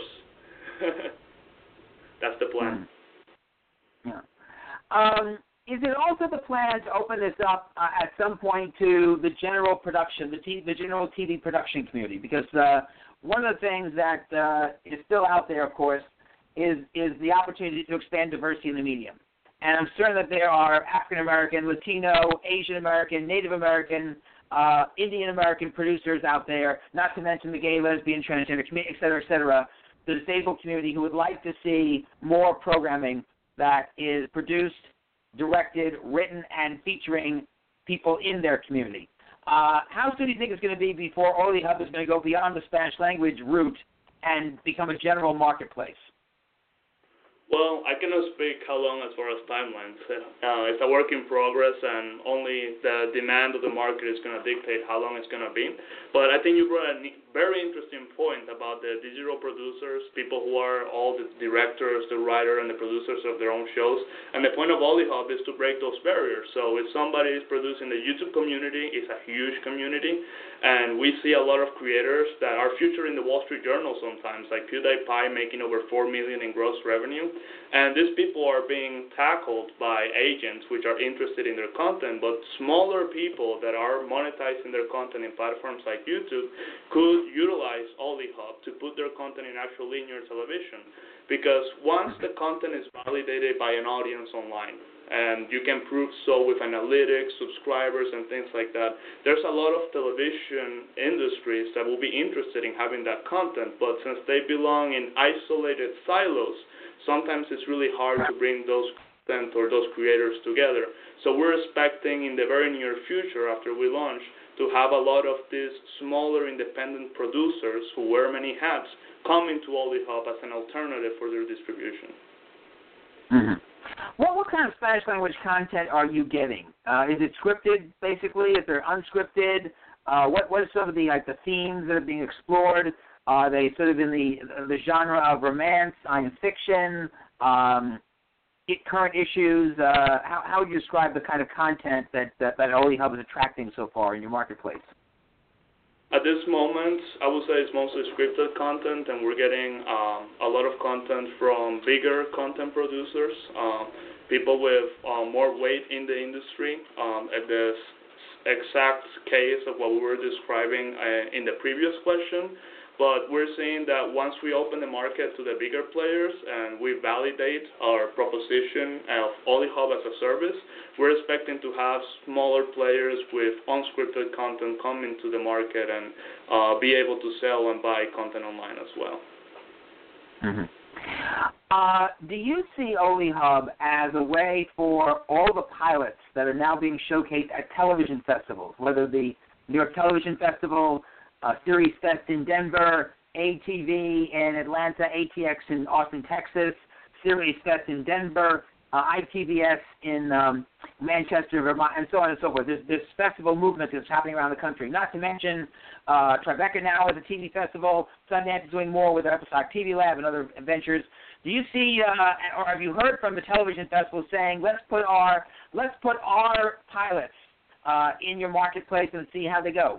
That's the plan. Mm. Yeah. Um, Is it also the plan to open this up uh, at some point to the general production, the, t- the general T V production community? Because uh, one of the things that uh, is still out there, of course, is is the opportunity to expand diversity in the medium. And I'm certain that there are African American, Latino, Asian American, Native American, uh, Indian American producers out there, not to mention the gay, lesbian, transgender community, et cetera, et cetera, the disabled community who would like to see more programming that is produced, directed, written, and featuring people in their community. Uh, how soon do you think it's going to be before OliHub is going to go beyond the Spanish language route and become a general marketplace? Well, I cannot speak how long as far as timelines. Uh, it's a work in progress, and only the demand of the market is going to dictate how long it's going to be. But I think you brought a very interesting point about the digital producers, people who are all the directors, the writer, and the producers of their own shows. And the point of OliHub is to break those barriers. So if somebody is producing the YouTube community, it's a huge community, and we see a lot of creators that are featured in the Wall Street Journal sometimes, like PewDiePie making over four million dollars in gross revenue. And these people are being tackled by agents which are interested in their content, but smaller people that are monetizing their content in platforms like YouTube could utilize OliHub to put their content in actual linear television. Because once the content is validated by an audience online, and you can prove so with analytics, subscribers, and things like that, there's a lot of television industries that will be interested in having that content, but since they belong in isolated silos, sometimes it's really hard to bring those content or those creators together. So we're expecting in the very near future, after we launch, to have a lot of these smaller independent producers who wear many hats come into OliHub as an alternative for their distribution. Mm-hmm. What what kind of Spanish language content are you getting? Uh, is it scripted, basically? Is there unscripted? Uh, what what are some of the like the themes that are being explored? Are they sort of in the the genre of romance, science fiction, um, current issues? Uh, how how would you describe the kind of content that that, that OliHub is attracting so far in your marketplace? At this moment, I would say it's mostly scripted content, and we're getting um, a lot of content from bigger content producers. Um, people with uh, more weight in the industry. Um, at this exact case of what we were describing uh, in the previous question. But we're seeing that once we open the market to the bigger players and we validate our proposition of OliHub as a service, we're expecting to have smaller players with unscripted content come into the market and uh, be able to sell and buy content online as well. Mm-hmm. Uh, do you see OliHub as a way for all the pilots that are now being showcased at television festivals, whether the New York Television Festival, Uh, Series Fest in Denver, A T V in Atlanta, A T X in Austin, Texas, Series Fest in Denver, uh, I T V S in um, Manchester, Vermont, and so on and so forth. There's this festival movement that's happening around the country. Not to mention uh, Tribeca now is a T V festival. Sundance is doing more with their Episodic T V Lab and other ventures. Do you see, uh, or have you heard from the television festival saying, let's put our let's put our pilots uh, in your marketplace and see how they go?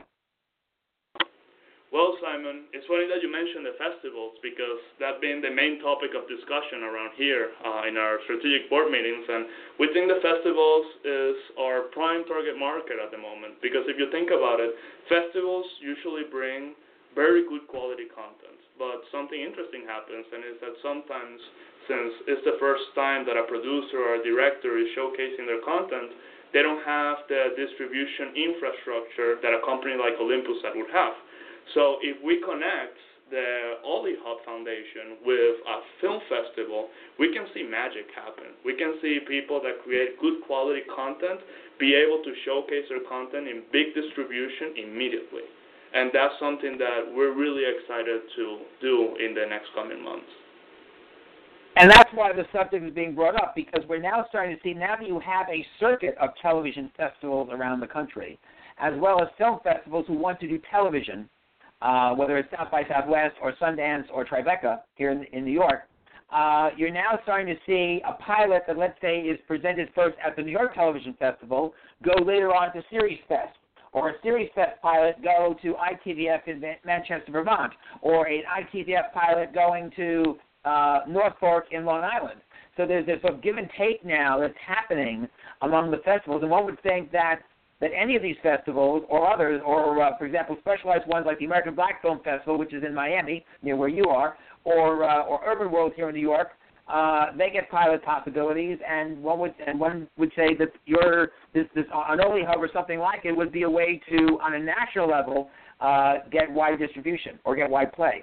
Well, Simon, it's funny that you mentioned the festivals because that's been the main topic of discussion around here uh, in our strategic board meetings. And we think the festivals is our prime target market at the moment because if you think about it, festivals usually bring very good quality content. But something interesting happens, and is that sometimes, since it's the first time that a producer or a director is showcasing their content, they don't have the distribution infrastructure that a company like Olympus would have. So if we connect the OliHub Foundation with a film festival, we can see magic happen. We can see people that create good quality content be able to showcase their content in big distribution immediately. And that's something that we're really excited to do in the next coming months. And that's why the subject is being brought up, because we're now starting to see, now that you have a circuit of television festivals around the country, as well as film festivals who want to do television, Uh, whether it's South by Southwest or Sundance or Tribeca here in, in New York, uh, you're now starting to see a pilot that, let's say, is presented first at the New York Television Festival go later on to Series Fest, or a Series Fest pilot go to I T V F in Manchester, Vermont, or an I T V F pilot going to uh, North Fork in Long Island. So there's this sort of give and take now that's happening among the festivals, and one would think that that any of these festivals or others, or, uh, for example, specialized ones like the American Black Film Festival, which is in Miami, near where you are, or uh, or Urban World here in New York, uh, they get pilot possibilities, and one would and one would say that your this, this an OliHub or something like it would be a way to, on a national level, uh, get wide distribution or get wide play.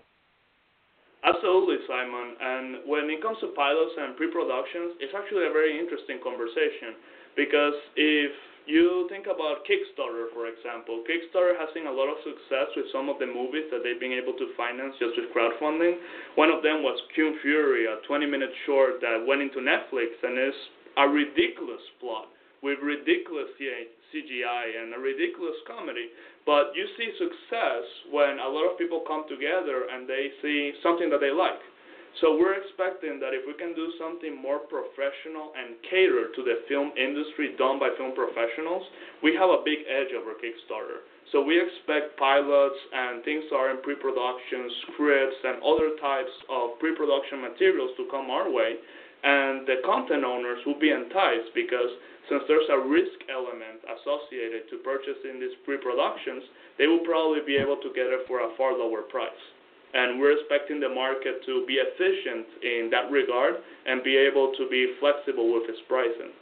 Absolutely, Simon. And when it comes to pilots and pre-productions, it's actually a very interesting conversation because if you think about Kickstarter, for example. Kickstarter has seen a lot of success with some of the movies that they've been able to finance just with crowdfunding. One of them was Kung Fury, a twenty-minute short that went into Netflix and is a ridiculous plot with ridiculous C G I and a ridiculous comedy. But you see success when a lot of people come together and they see something that they like. So we're expecting that if we can do something more professional and cater to the film industry done by film professionals, we have a big edge over Kickstarter. So we expect pilots and things that are in pre-production, scripts, and other types of pre-production materials to come our way. And the content owners will be enticed because since there's a risk element associated to purchasing these pre-productions, they will probably be able to get it for a far lower price. And we're expecting the market to be efficient in that regard and be able to be flexible with its pricing.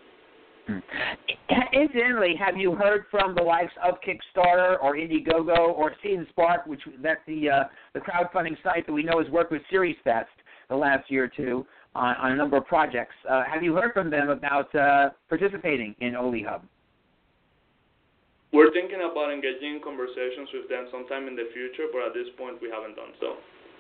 Incidentally, have you heard from the likes of Kickstarter or Indiegogo or Seed and Spark, which that's the uh, the crowdfunding site that we know has worked with Series Fest the last year or two on, on a number of projects? Uh, have you heard from them about uh, participating in OliHub? We're thinking about engaging in conversations with them sometime in the future, but at this point we haven't done so.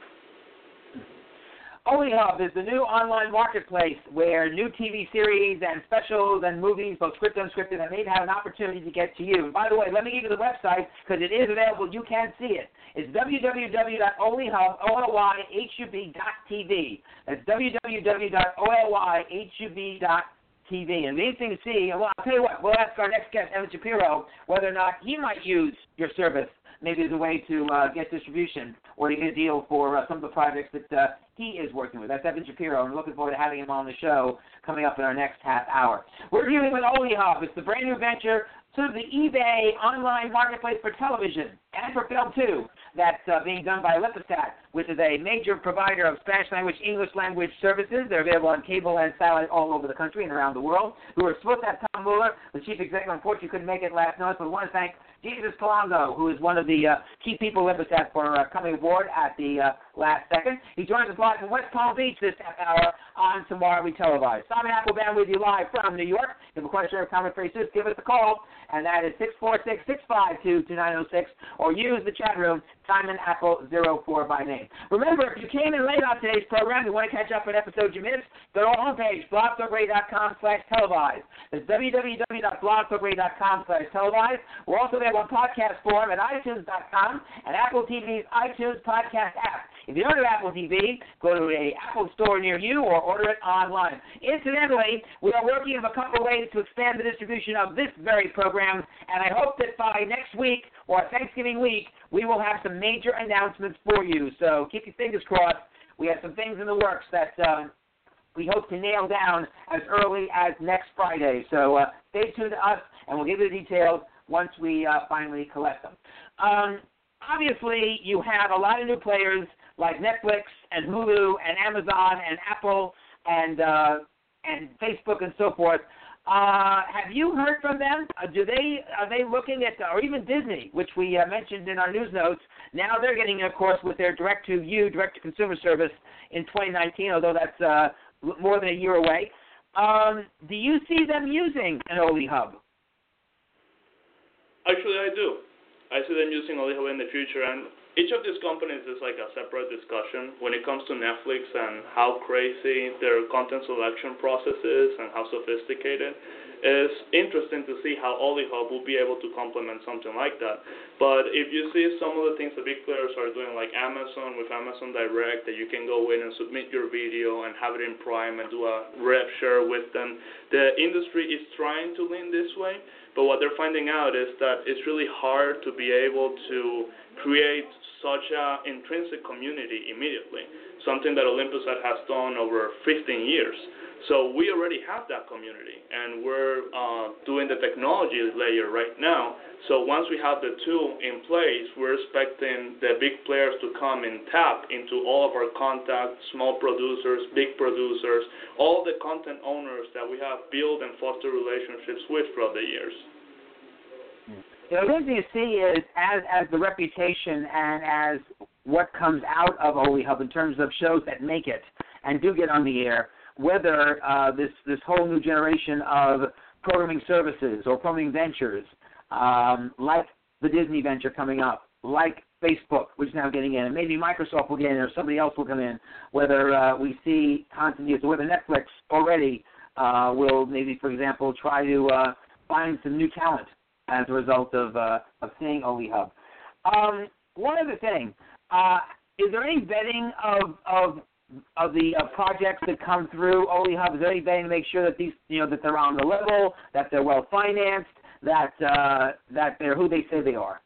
OliHub is the new online marketplace where new T V series and specials and movies, both scripted and unscripted, and they'd have an opportunity to get to you. And by the way, let me give you the website because it is available. You can see it. It's w w w dot olyhub dot t v. That's w w w dot olyhub dot t v. And the interesting to see, well, I'll tell you what, we'll ask our next guest, Evan Shapiro, whether or not he might use your service maybe there's a way to uh, get distribution or to get a deal for uh, some of the projects that uh, he is working with. That's Evan Shapiro, and we're looking forward to having him on the show coming up in our next half hour. We're dealing with OliHub. It's the brand new venture, sort of the eBay online marketplace for television and for film, too, that's uh, being done by Olympusat, which is a major provider of Spanish language, English language services. They're available on cable and satellite all over the country and around the world. We were supposed to have Tom Mueller, the chief executive. Unfortunately, couldn't make it last night, but we want to thank Jesus Colongo, who is one of the uh, key people at Olympusat for uh, coming aboard at the uh, last second. He joins us live from West Palm Beach this half hour on Tomorrow We Televised. Simon Applebaum with you live from New York. If you have a question or comment for Jesus, give us a call, and that is six four six, six five two, two nine zero six, or use the chat room, Simon Apple zero four by name. Remember, if you came in late on today's program, you want to catch up on episodes you missed, go to our homepage, blog talk radio dot com slash televised. That's w w w dot blog talk radio dot com slash televised. We're also there on podcast form at i tunes dot com and Apple T V's iTunes podcast app. If you don't have Apple T V, go to a Apple store near you or order it online. Incidentally, we are working on a couple of ways to expand the distribution of this very program, and I hope that by next week or Thanksgiving week, we will have some major announcements for you. So keep your fingers crossed. We have some things in the works that uh, we hope to nail down as early as next Friday. So uh, stay tuned to us, and we'll give you the details once we uh, finally collect them. Um, obviously, you have a lot of new players like Netflix and Hulu and Amazon and Apple and uh, and Facebook and so forth. Uh, have you heard from them? Uh, do they are they looking at, or even Disney, which we uh, mentioned in our news notes? Now they're getting, of course, with their direct-to-you, direct-to-consumer service in twenty nineteen, although that's uh, more than a year away. Um, do you see them using an OliHub? Actually, I do. I see them using OliHub in the future, and each of these companies is like a separate discussion. When it comes to Netflix and how crazy their content selection process is and how sophisticated, it's interesting to see how OliHub will be able to complement something like that. But if you see some of the things the big players are doing, like Amazon with Amazon Direct, that you can go in and submit your video and have it in Prime and do a rev share with them, the industry is trying to lean this way. But what they're finding out is that it's really hard to be able to create such an intrinsic community immediately, something that Olympusat has done over fifteen years. So we already have that community, and we're uh, doing the technology layer right now. So once we have the tool in place, we're expecting the big players to come and tap into all of our contacts, small producers, big producers, all the content owners that we have built and fostered relationships with throughout the years. You know, the thing you see is as as the reputation and as what comes out of OliHub in terms of shows that make it and do get on the air, whether uh, this this whole new generation of programming services or programming ventures, um, like the Disney venture coming up, like Facebook, which is now getting in, and maybe Microsoft will get in or somebody else will come in, whether uh, we see content use, or whether Netflix already uh, will maybe, for example, try to uh, find some new talent as a result of uh, of seeing OliHub. Um, one other thing, uh, is there any vetting of of of the uh, projects that come through OliHub? Is there any vetting to make sure that these, you know, that they're on the level, that they're well financed, that uh, that they're who they say they are?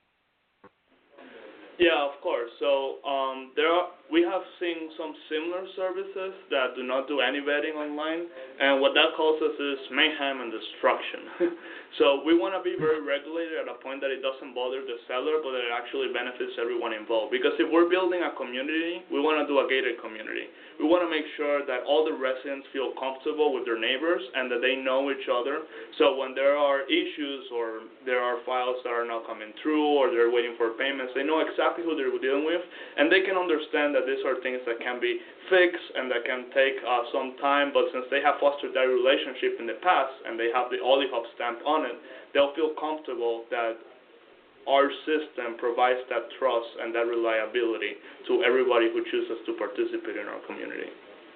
Yeah, of course. So um, there are, we have seen some similar services that do not do any vetting online, and what that causes is mayhem and destruction. So we want to be very regulated at a point that it doesn't bother the seller, but that it actually benefits everyone involved. Because if we're building a community, we want to do a gated community. We want to make sure that all the residents feel comfortable with their neighbors and that they know each other. So when there are issues or there are files that are not coming through or they're waiting for payments, they know exactly who they're dealing with, and they can understand that these are things that can be fixed and that can take uh, some time, but since they have fostered that relationship in the past and they have the OliHub stamp on it, they'll feel comfortable that our system provides that trust and that reliability to everybody who chooses to participate in our community.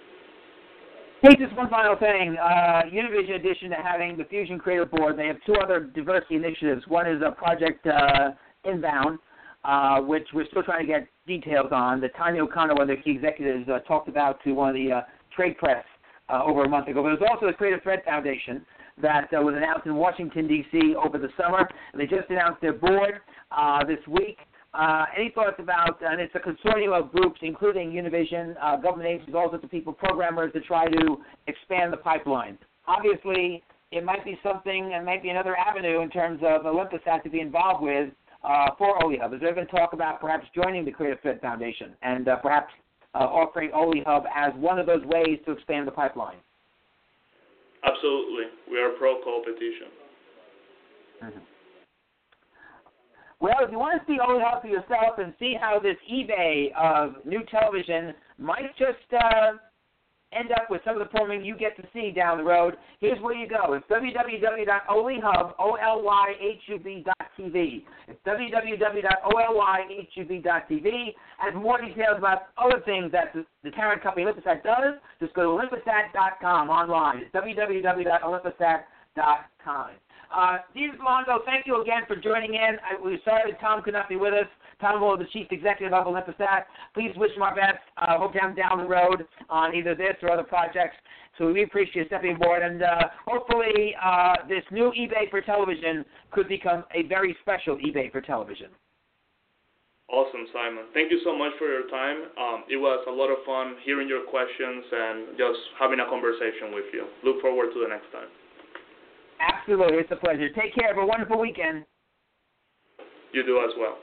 Hey, just one final thing. Uh, Univision, in addition to having the Fusion Creative Board, they have two other diversity initiatives. One is a Project uh, Inbound, uh, which we're still trying to get details on. That Tanya O'Connor, one of their key executives, uh, talked about to one of the uh, trade press uh, over a month ago. But there's also the Creative Thread Foundation that uh, was announced in Washington, D C over the summer. They just announced their board uh, this week. uh, any thoughts about, and it's a consortium of groups, including Univision, uh, government agencies, all sorts of people, programmers, to try to expand the pipeline. Obviously, it might be something, and might be another avenue in terms of OlympusAT to be involved with uh, for OliHub. Is there been talk about perhaps joining the Creative Fit Foundation and uh, perhaps uh, offering OliHub as one of those ways to expand the pipeline? Absolutely. We are pro-competition. Mm-hmm. Well, if you want to see OliHub for yourself and see how this eBay of new television might just uh, end up with some of the programming you get to see down the road, here's where you go. It's w w w dot olyhub, O L Y H U B dot T V. It's w w w dot O L Y H U B dot T V. And for more details about other things that the, the parent company OlympusAT does, just go to olympusat dot com online. It's w w w dot olympusat dot com. Uh, Steve Longo, thank you again for joining in. I, we're sorry that Tom could not be with us. Tom Moore, the Chief Executive of OlympusAT. Please wish him our best. Uh, hope down down the road on either this or other projects. So we appreciate you stepping aboard. And uh, hopefully uh, this new eBay for television could become a very special eBay for television. Awesome, Simon. Thank you so much for your time. Um, it was a lot of fun hearing your questions and just having a conversation with you. Look forward to the next time. Absolutely. It's a pleasure. Take care. Have a wonderful weekend. You do as well.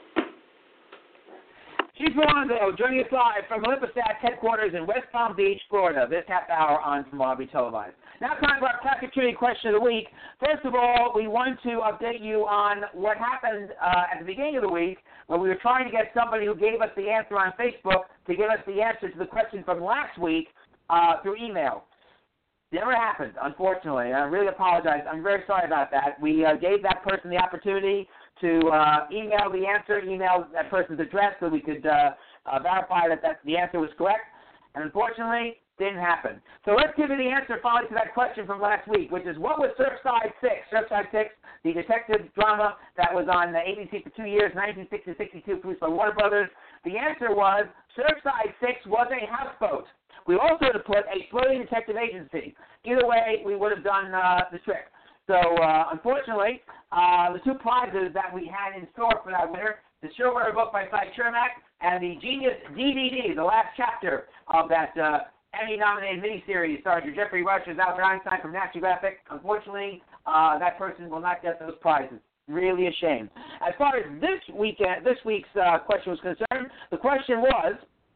Chief Rolando joining us live from OlympusAT headquarters in West Palm Beach, Florida. This half hour on Tomorrow Will Be Televised. Now time for our Classic Trivia question of the week. First of all, we want to update you on what happened uh, at the beginning of the week when we were trying to get somebody who gave us the answer on Facebook to give us the answer to the question from last week uh, through email. Never happened, unfortunately. I really apologize. I'm very sorry about that. We uh, gave that person the opportunity to uh, email the answer, email that person's address so we could uh, uh, verify that, that the answer was correct. And unfortunately, didn't happen. So let's give you the answer finally to that question from last week, which is what was Surfside six? Surfside six, the detective drama that was on the A B C for two years, nineteen sixty to sixty-two, produced by Warner Brothers. The answer was Surfside six was a houseboat. We also would have put a floating detective agency. Either way, we would have done uh, the trick. So, uh, unfortunately, uh, the two prizes that we had in store for that winner, the showrunner book by Cy Chermak and the Genius D V D, the last chapter of that uh, Emmy-nominated miniseries starring Jeffrey Rush as Albert Einstein from National Geographic. Unfortunately, uh, that person will not get those prizes. Really a shame. As far as this weekend, this week's uh, question was concerned, the question was,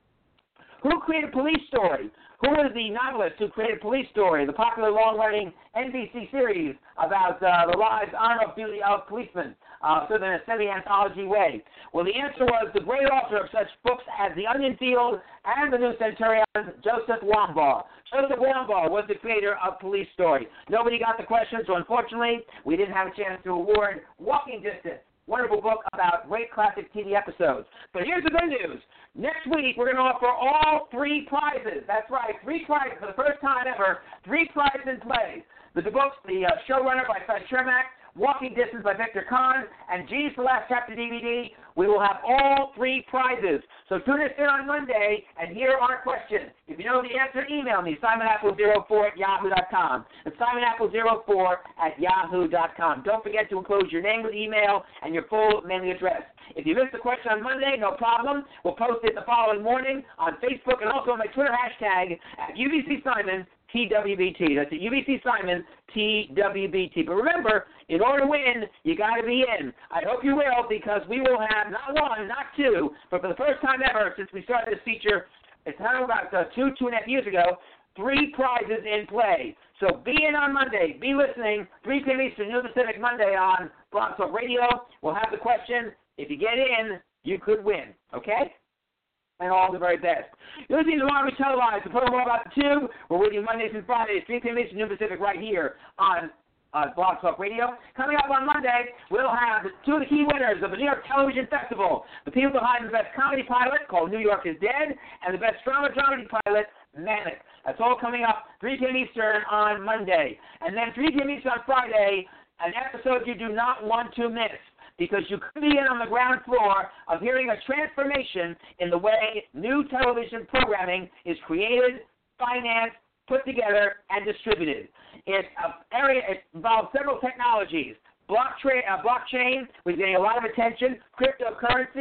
who created Police Story? Who was the novelist who created Police Story, the popular long-running N B C series about uh, the lives, honor, of duty of policemen, uh, sort of in a semi-anthology way? Well, the answer was the great author of such books as The Onion Field and The New Centurion, Joseph Wambaugh. Joseph Wambaugh was the creator of Police Story. Nobody got the question, so unfortunately, we didn't have a chance to award Walking Distance. Wonderful book about great classic T V episodes. But here's the good news. Next week, we're going to offer all three prizes. That's right, three prizes for the first time ever. Three prizes in play. The books, the uh, showrunner by Cy Chermak, Walking Distance by Victor Kahn, and Genius the Last Chapter D V D. We will have all three prizes. So tune us in on Monday and hear our question. If you know the answer, email me, simon apple zero four at yahoo dot com. It's simon apple zero four at yahoo dot com. Don't forget to enclose your name with email and your full mailing address. If you missed the question on Monday, no problem. We'll post it the following morning on Facebook and also on my Twitter hashtag at U B C Simon T W B T. That's at U B C Simon T W B T. But remember, in order to win, you got to be in. I hope you will, because we will have not one, not two, but for the first time ever since we started this feature, it's now about uh, two, two and a half years ago, three prizes in play. So be in on Monday. Be listening. three p.m. Eastern, New Pacific, Monday on Blog Talk Radio. We'll have the question. If you get in, you could win. Okay? And all the very best. You're listening to Tomorrow Will Be Televised. To learn more about the two, we're with you Mondays and Fridays, three p.m. Eastern, New Pacific, right here on uh, Blog Talk Radio. Coming up on Monday, we'll have two of the key winners of the New York Television Festival, the people behind the best comedy pilot, called New York is Dead, and the best drama dramedy pilot, Manic. That's all coming up three p.m. Eastern on Monday. And then three p.m. Eastern on Friday, an episode you do not want to miss, because you could be in on the ground floor of hearing a transformation in the way new television programming is created, financed, put together, and distributed. It's an area, it involves several technologies. Blockchain, uh, blockchain was getting a lot of attention, cryptocurrency,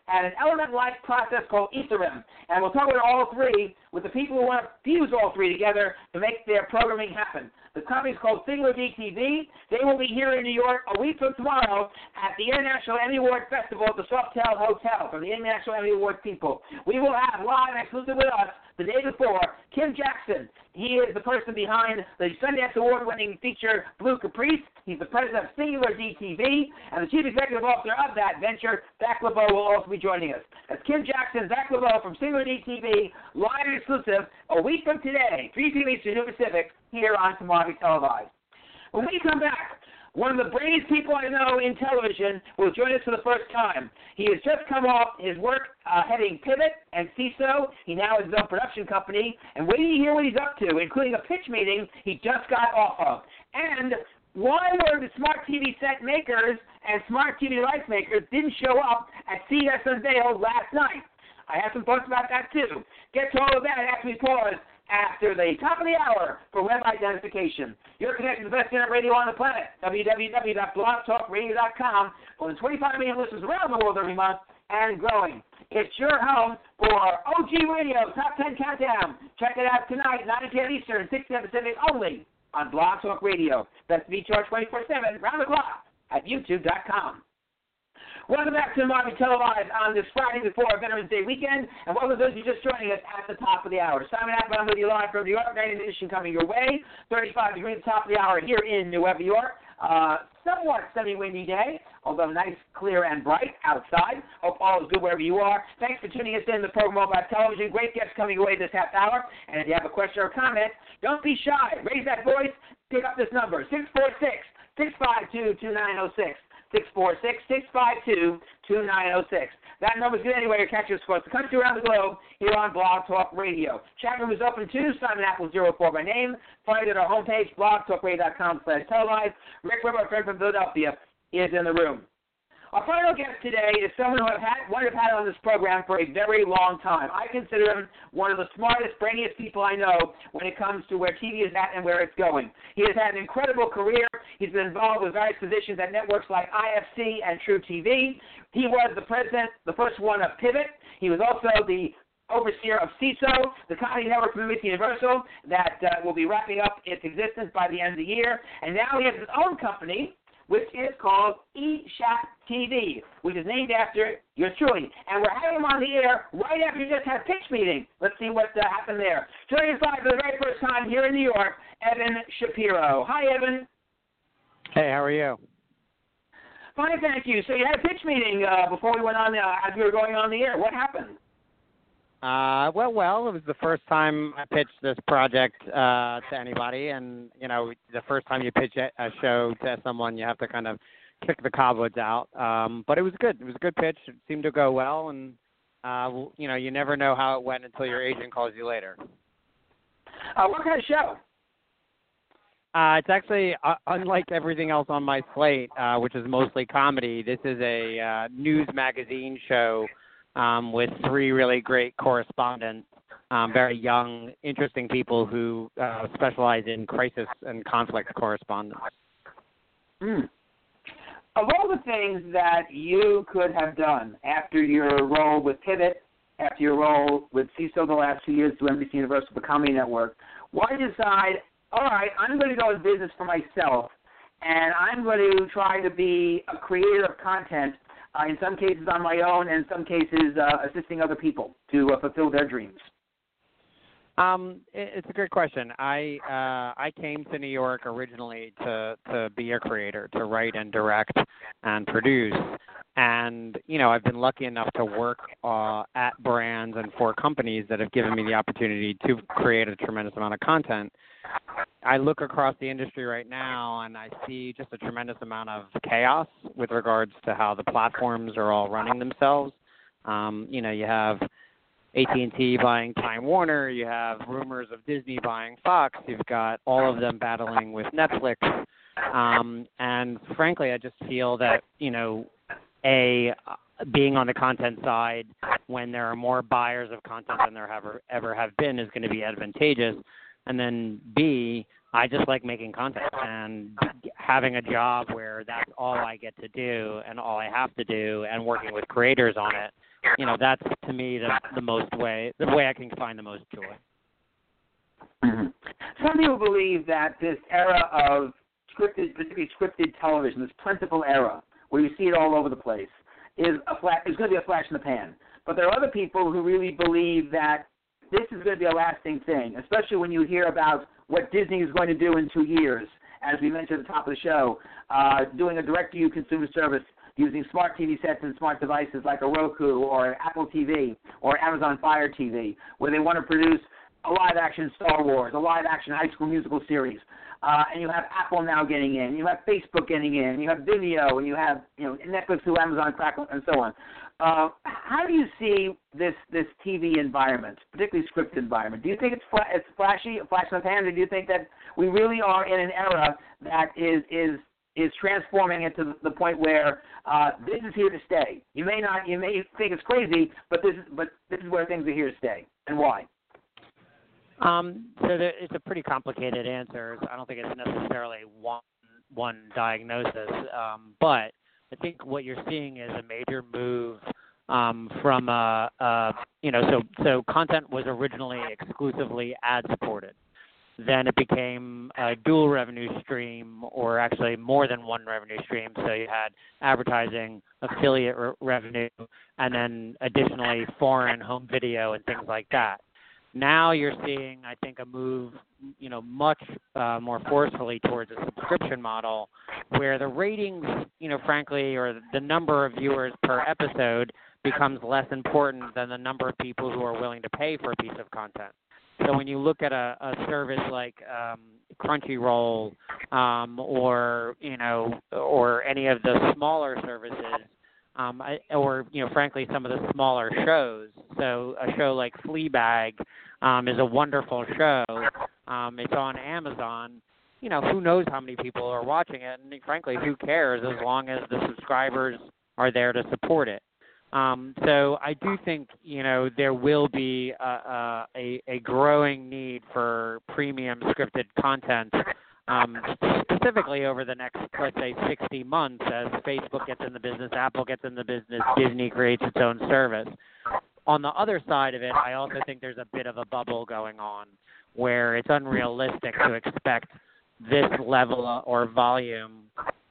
and an element-like process called Ethereum. And we'll talk about all three with the people who want to fuse all three together to make their programming happen. The company's called Singular D T V. They will be here in New York a week from tomorrow at the International Emmy Award Festival at the Sofitel Hotel from the International Emmy Award people. We will have live and exclusive with us the day before Kim Jackson. He is the person behind the Sundance Award-winning feature Blue Caprice. He's the president of Singular D T V and the chief executive officer of that venture. Zach LeBeau will also be joining us. That's Kim Jackson, Zach LeBeau from Singular D T V, live and exclusive a week from today, three p.m. Eastern, two Pacific, here on Tomorrow Televised. When we come back, one of the bravest people I know in television will join us for the first time. He has just come off his work uh, heading Pivot and C I S O. He now has his own production company, and wait till you hear what he's up to, including a pitch meeting he just got off of. And why were the smart T V set makers and smart T V device makers didn't show up at C E S Unveiled last night? I have some thoughts about that, too. Get to all of that after we pause after the top of the hour for web identification. You're connected to the best internet radio on the planet, w w w dot blog talk radio dot com. More than twenty-five million listeners around the world every month and growing. It's your home for O G Radio Top ten Countdown. Check it out tonight, nine p.m. Eastern, six p.m. Pacific, only on Blog Talk Radio. That's V T R twenty-four seven, round the clock at youtube dot com. Welcome back to Marvin Televised on this Friday before Veterans Day weekend, and welcome to those who are just joining us at the top of the hour. Simon Applebaum with you live from New York, night edition coming your way. thirty-five degrees at the top of the hour here in New York. Uh, somewhat semi-windy day, although nice, clear, and bright outside. Hope all is good wherever you are. Thanks for tuning us in to the program about television. Great guests coming your way this half hour. And if you have a question or comment, don't be shy. Raise that voice. Pick up this number, six four six, six five two, two nine zero six. six four six, six five two, two nine zero six. That number's good anyway to catch us across the country, around the globe, here on Blog Talk Radio. Chat room is open too. Simon Apple zero four by name. Find it at our homepage, blog talk radio dot com slash televised. Rick Weber, a friend from Philadelphia, is in the room. Our final guest today is someone who I've had, one I've had on this program for a very long time. I consider him one of the smartest, brainiest people I know when it comes to where T V is at and where it's going. He has had an incredible career. He's been involved with various positions at networks like I F C and True T V. He was the president, the first one of Pivot. He was also the overseer of C I S O, the comedy network from N B C Universal, that uh, will be wrapping up its existence by the end of the year. And now he has his own company, which is called eShop T V, which is named after yours truly. And we're having him on the air right after you just had a pitch meeting. Let's see what uh, happened there. Joining us live for the very first time here in New York, Evan Shapiro. Hi, Evan. Hey, how are you? Fine, thank you. So you had a pitch meeting uh, before we went on, uh, as we were going on the air. What happened? Uh, well, well, it was the first time I pitched this project uh, to anybody, and you know, the first time you pitch a show to someone, you have to kind of kick the cobwebs out. Um, but it was good. It was a good pitch. It seemed to go well, and uh, you know, you never know how it went until your agent calls you later. Uh, what kind of show? Uh, it's actually, uh, unlike everything else on my slate, uh, which is mostly comedy, this is a uh, news magazine show um, with three really great correspondents, um, very young, interesting people who uh, specialize in crisis and conflict correspondence. Mm. Of all the things that you could have done after your role with Pivot, after your role with C I S O the last two years to N B C Universal, the Comedy Network, why decide, all right, I'm going to go in business for myself, and I'm going to try to be a creator of content, uh, in some cases on my own, and in some cases uh, assisting other people to uh, fulfill their dreams? Um, it's a great question. I uh, I came to New York originally to, to be a creator, to write and direct and produce. And, you know, I've been lucky enough to work uh, at brands and for companies that have given me the opportunity to create a tremendous amount of content. I look across the industry right now and I see just a tremendous amount of chaos with regards to how the platforms are all running themselves. Um, you know, you have A T and T buying Time Warner, you have rumors of Disney buying Fox, you've got all of them battling with Netflix. Um, and frankly, I just feel that, you know, A, being on the content side when there are more buyers of content than there ever, ever have been is going to be advantageous. And then B, I just like making content, and having a job where that's all I get to do and all I have to do and working with creators on it you know, that's to me the, the most way, the way I can find the most joy. Mm-hmm. Some people believe that this era of scripted, particularly scripted television, this plentiful era where you see it all over the place, is a flat, is going to be a flash in the pan. But there are other people who really believe that this is going to be a lasting thing, especially when you hear about what Disney is going to do in two years, as we mentioned at the top of the show, uh, doing a direct-to-you consumer service using smart T V sets and smart devices like a Roku or Apple T V or Amazon Fire T V, where they want to produce a live-action Star Wars, a live-action High School Musical series. Uh, and you have Apple now getting in, you have Facebook getting in, you have Vimeo, and you have you know Netflix through Amazon, Crackle, and so on. Uh, how do you see this this T V environment, particularly scripted environment? Do you think it's fla- it's flashy, a flash in the pan, or do you think that we really are in an era that is is is transforming it to the point where uh, this is here to stay? You may not, you may think it's crazy, but this is but this is where things are here to stay, and why? Um, so there, it's a pretty complicated answer. I don't think it's necessarily one one diagnosis, um, but I think what you're seeing is a major move um, from a, a you know so so content was originally exclusively ad supported. Then it became a dual revenue stream, or actually more than one revenue stream. So you had advertising, affiliate re- revenue, and then additionally foreign home video and things like that. Now you're seeing, I think, a move, you know, much uh, more forcefully towards a subscription model, where the ratings, you know, frankly, or the number of viewers per episode becomes less important than the number of people who are willing to pay for a piece of content. So when you look at a, a service like um, Crunchyroll um, or, you know, or any of the smaller services, Um, I, or, you know, frankly, some of the smaller shows. So a show like Fleabag um, is a wonderful show. Um, it's on Amazon. You know, who knows how many people are watching it? And frankly, who cares as long as the subscribers are there to support it. Um, so I do think, you know, there will be a, a, a growing need for premium scripted content, Um, specifically over the next, let's say, sixty months, as Facebook gets in the business, Apple gets in the business, Disney creates its own service. On the other side of it, I also think there's a bit of a bubble going on where it's unrealistic to expect this level or volume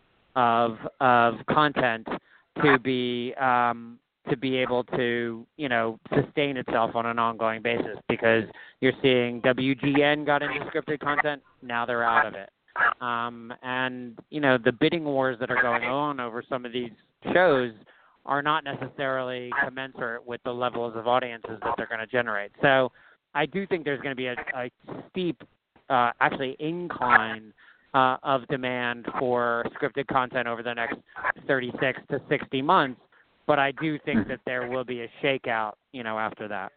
of of content to be um, to be able to, you know, sustain itself on an ongoing basis, because you're seeing W G N got into scripted content, now they're out of it. Um, and, you know, the bidding wars that are going on over some of these shows are not necessarily commensurate with the levels of audiences that they're going to generate. So I do think there's going to be a, a steep, uh, actually incline uh, of demand for scripted content over the next thirty-six to sixty months. But I do think that there will be a shakeout, you know, after that.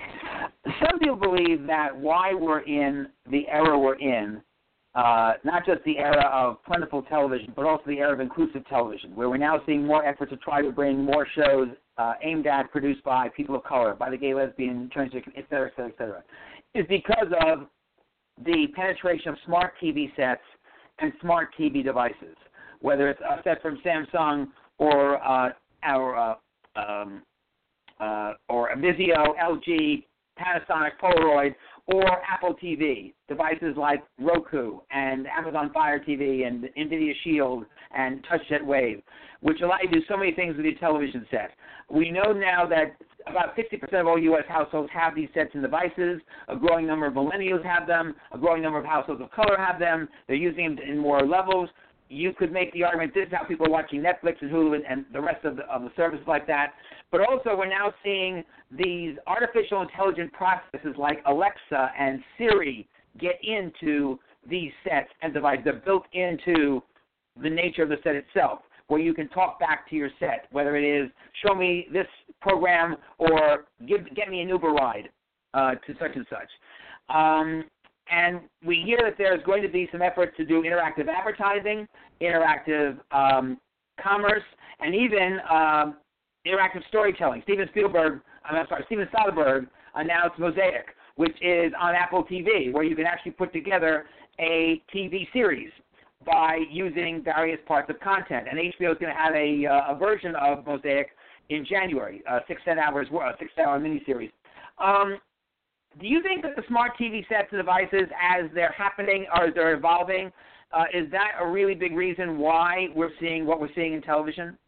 Some people believe that why we're in the era we're in, uh, not just the era of plentiful television, but also the era of inclusive television, where we're now seeing more effort to try to bring more shows uh, aimed at, produced by people of color, by the gay, lesbian, transgender, et cetera, et cetera, et cetera, is because of the penetration of smart T V sets and smart T V devices, whether it's a set from Samsung or uh, our uh, um, uh, or a Vizio, L G, Panasonic, Polaroid, or Apple T V, devices like Roku and Amazon Fire T V and NVIDIA Shield and TouchJet Wave, which allow you to do so many things with your television set. We know now that about fifty percent of all U S households have these sets and devices. A growing number of millennials have them. A growing number of households of color have them. They're using them in more levels. You could make the argument this is how people are watching Netflix and Hulu and, and the rest of the, of the services like that. But also we're now seeing these artificial intelligent processes like Alexa and Siri get into these sets and devices. They're built into the nature of the set itself, where you can talk back to your set, whether it is show me this program or give, get me an Uber ride uh, to such and such. Um, And we hear that there's going to be some effort to do interactive advertising, interactive um, commerce, and even um, interactive storytelling. Steven Spielberg, I'm sorry, Steven Soderbergh announced Mosaic, which is on Apple T V, where you can actually put together a T V series by using various parts of content. And H B O is going to have a, uh, a version of Mosaic in January, uh, six ten hours, uh, six hour miniseries. Um, do you think that the smart T V sets and devices, as they're happening or as they're evolving, uh, is that a really big reason why we're seeing what we're seeing in television?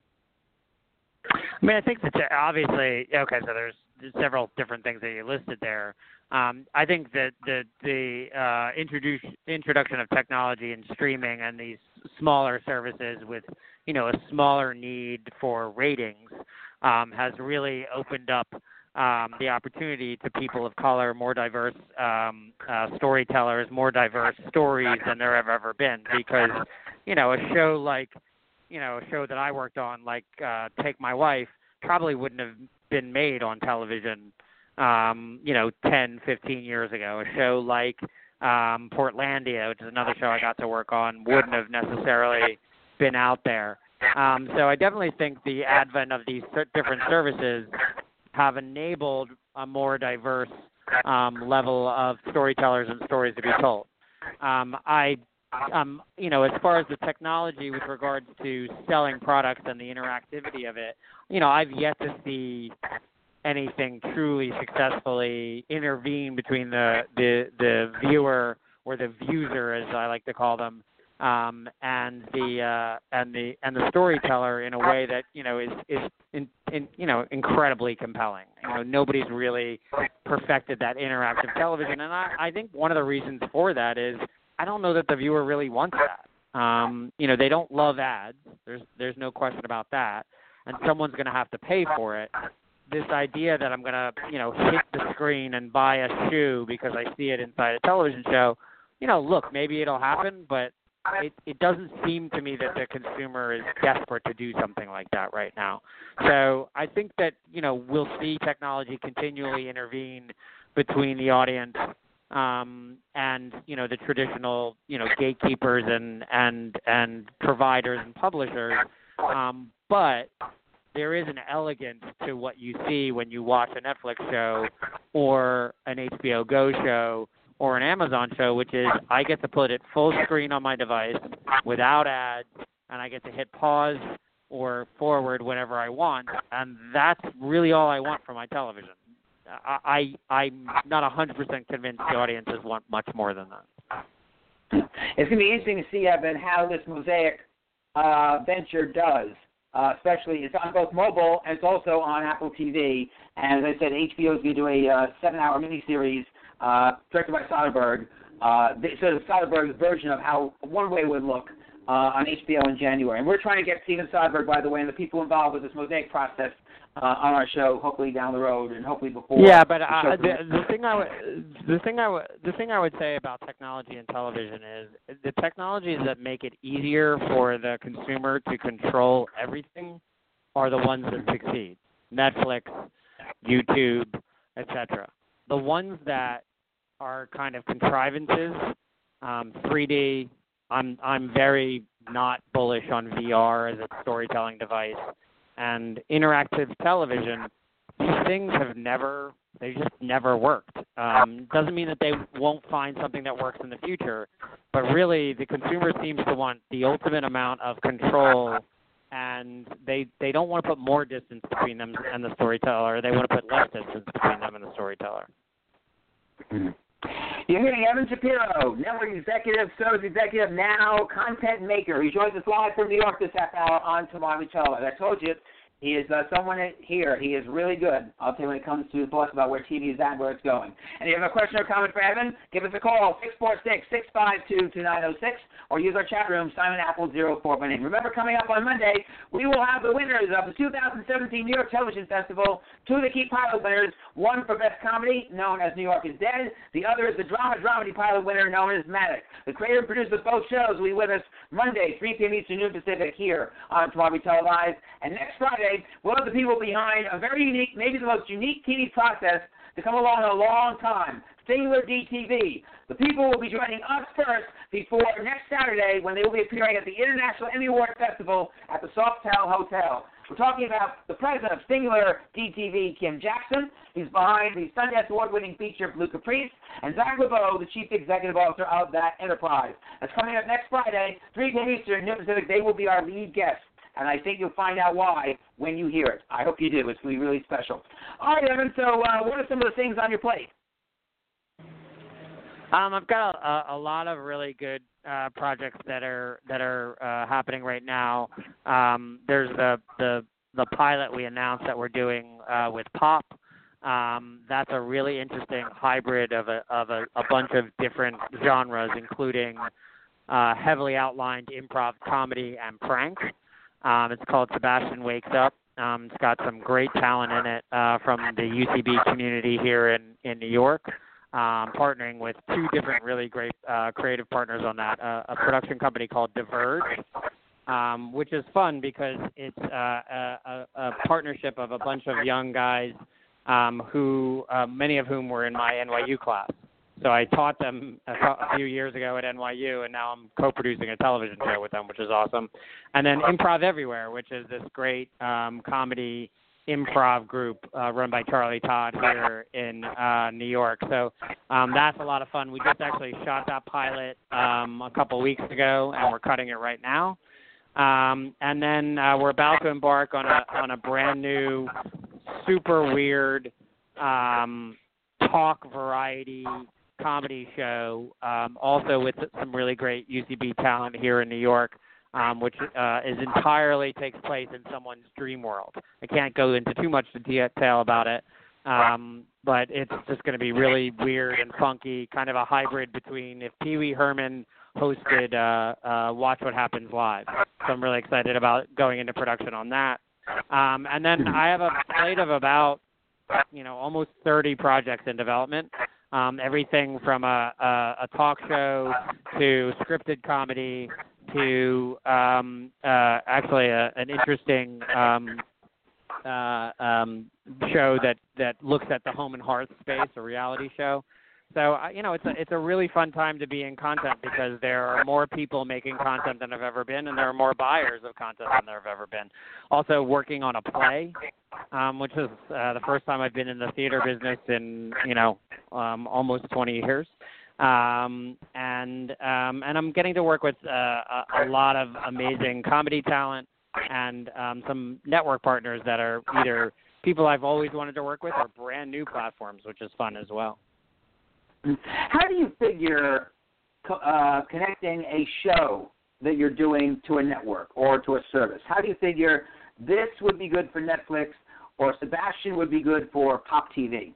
I mean, I think that obviously, okay, so there's several different things that you listed there. Um, I think that the the uh, introduce, introduction of technology and streaming and these smaller services with, you know, a smaller need for ratings um, has really opened up um, the opportunity to people of color, more diverse um, uh, storytellers, more diverse stories than there have ever been. Because, you know, a show like, you know, a show that I worked on, like uh, Take My Wife, probably wouldn't have been made on television, um, you know, ten, fifteen years ago. A show like um, Portlandia, which is another show I got to work on, wouldn't have necessarily been out there. Um, so I definitely think the advent of these different services have enabled a more diverse um, level of storytellers and stories to be told. Um, I Um, you know, as far as the technology with regards to selling products and the interactivity of it, you know, I've yet to see anything truly successfully intervene between the the, the viewer or the user, as I like to call them, um, and the uh, and the and the storyteller in a way that, you know, is is in, in, you know, incredibly compelling. You know, nobody's really perfected that interactive television, and I, I think one of the reasons for that is I don't know that the viewer really wants that. Um, you know, they don't love ads. There's there's no question about that. And someone's going to have to pay for it. This idea that I'm going to, you know, hit the screen and buy a shoe because I see it inside a television show, you know, look, maybe it'll happen, but it, it doesn't seem to me that the consumer is desperate to do something like that right now. So I think that, you know, we'll see technology continually intervene between the audience Um, and, you know, the traditional, you know, gatekeepers and, and, and providers and publishers. Um, but there is an elegance to what you see when you watch a Netflix show or an H B O Go show or an Amazon show, which is I get to put it full screen on my device without ads, and I get to hit pause or forward whenever I want. And that's really all I want from my television. I, I, I'm not one hundred percent convinced the audiences want much more than that. It's going to be interesting to see, Evan, how this Mosaic uh, venture does. Uh, especially, it's on both mobile and it's also on Apple T V. And as I said, H B O is going to do a uh, seven-hour miniseries uh, directed by Soderbergh. Uh, so the Soderbergh's version of how one way would look uh, on H B O in January. And we're trying to get Steven Soderbergh, by the way, and the people involved with this Mosaic process Uh, on our show, hopefully down the road, and hopefully before. Yeah, but uh, the, the thing I would, the thing I would, the thing I would say about technology and television is the technologies that make it easier for the consumer to control everything are the ones that succeed. Netflix, YouTube, et cetera. The ones that are kind of contrivances, um, three D. I'm I'm very not bullish on V R as a storytelling device. And interactive television, these things have never, they just never worked. Um, doesn't mean that they won't find something that works in the future, but really the consumer seems to want the ultimate amount of control, and they they don't want to put more distance between them and the storyteller. They want to put less distance between them and the storyteller. Mm-hmm. You're hearing Evan Shapiro, network executive, service executive, now content maker. He joins us live from New York this half hour on Tomorrow We Tell. As I told you, he is uh, someone here. He is really good, I'll tell you, when it comes to thoughts about where T V is at and where it's going. And if you have a question or comment for Evan, give us a call, six four six, six five two, two nine zero six, or use our chat room, Simon Apple zero four one eight. Remember, coming up on Monday, we will have the winners of the two thousand seventeen New York Television Festival, two of the key pilot winners, one for Best Comedy, known as New York is Dead, the other is the Drama Dramedy pilot winner, known as Maddox. The creator and producer of both shows will be with us Monday, three p.m. Eastern, noon Pacific, here on Tomorrow We Tell Live. And next Friday, we'll have the people behind a very unique, maybe the most unique T V process to come along in a long time, Singular D T V. The people will be joining us first before next Saturday when they will be appearing at the International Emmy Award Festival at the Sofitel Hotel. We're talking about the president of Singular D T V, Kim Jackson. He's behind the Sundance Award-winning feature Blue Caprice, and Zach LeBeau, the chief executive officer of that enterprise. That's coming up next Friday, three p.m. Eastern, noon Pacific. They will be our lead guests and I think you'll find out why when you hear it. I hope you do. It's going to be really special. All right, Evan, so uh, what are some of the things on your plate? Um, I've got a, a lot of really good uh, projects that are that are uh, happening right now. Um, there's the, the the pilot we announced that we're doing uh, with Pop. Um, that's a really interesting hybrid of a of a, a bunch of different genres, including uh, heavily outlined improv comedy and prank. Um, it's called Sebastian Wakes Up. Um, it's got some great talent in it uh, from the U C B community here in, in New York. Um, partnering with two different really great uh, creative partners on that, uh, a production company called Diverge, um, which is fun because it's uh, a, a partnership of a bunch of young guys um, who, uh, many of whom were in my N Y U class. So I taught them a, a few years ago at N Y U, and now I'm co-producing a television show with them, which is awesome. And then Improv Everywhere, which is this great um, comedy improv group uh, run by Charlie Todd here in uh, New York. So um, that's a lot of fun. We just actually shot that pilot um, a couple weeks ago, and we're cutting it right now. Um, and then uh, we're about to embark on a on a brand new, super weird um, talk variety comedy show, um, also with some really great U C B talent here in New York. Um, which uh, is entirely takes place in someone's dream world. I can't go into too much detail about it, um, but it's just going to be really weird and funky, kind of a hybrid between if Pee Wee Herman hosted uh, uh, Watch What Happens Live. So I'm really excited about going into production on that. Um, and then I have a slate of about, you know, almost thirty projects in development. Um, everything from a, a, a talk show to scripted comedy to um, uh, actually a, an interesting um, uh, um, show that, that looks at the home and hearth space, a reality show. So, uh, you know, it's a, it's a really fun time to be in content because there are more people making content than have ever been, and there are more buyers of content than there have ever been. Also working on a play, um, which is uh, the first time I've been in the theater business in, you know, um, almost twenty years. Um, and um, and I'm getting to work with uh, a, a lot of amazing comedy talent and um, some network partners that are either people I've always wanted to work with or brand new platforms, which is fun as well. How do you figure uh, connecting a show that you're doing to a network or to a service? How do you figure this would be good for Netflix or Sebastian would be good for Pop T V?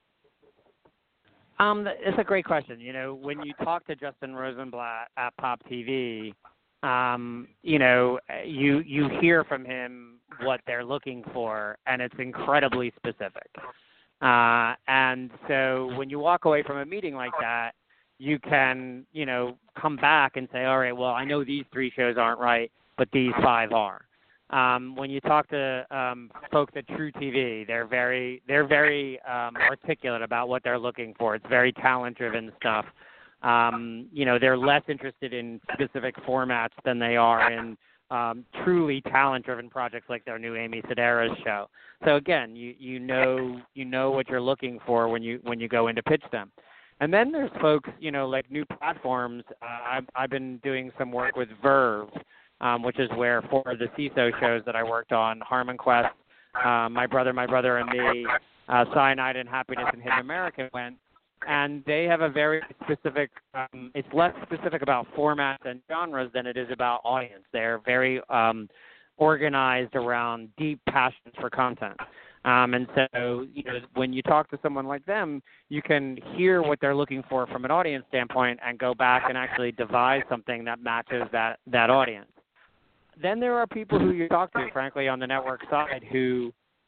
Um, it's a great question. You know, when you talk to Justin Rosenblatt at Pop T V, um, you know, you you hear from him what they're looking for, and it's incredibly specific. Uh, and so when you walk away from a meeting like that, you can, you know, come back and say, all right, well, I know these three shows aren't right, but these five are. Um, when you talk to um, folks at True T V, they're very they're very um, articulate about what they're looking for. It's very talent-driven stuff. Um, you know, they're less interested in specific formats than they are in um, truly talent-driven projects like their new Amy Sedaris show. So again, you you know you know what you're looking for when you when you go in to pitch them. And then there's folks, you know, like new platforms. Uh, I've I've been doing some work with Verve. Um, which is where four of the C I S O shows that I worked on, Harmon Quest, uh, My Brother, My Brother and Me, uh, Cyanide and Happiness and Hidden American went. And they have a very specific, um, it's less specific about formats and genres than it is about audience. They're very um, organized around deep passions for content. Um, and so, you know, when you talk to someone like them, you can hear what they're looking for from an audience standpoint and go back and actually devise something that matches that, that audience. Then there are people who you talk to, frankly, on the network side who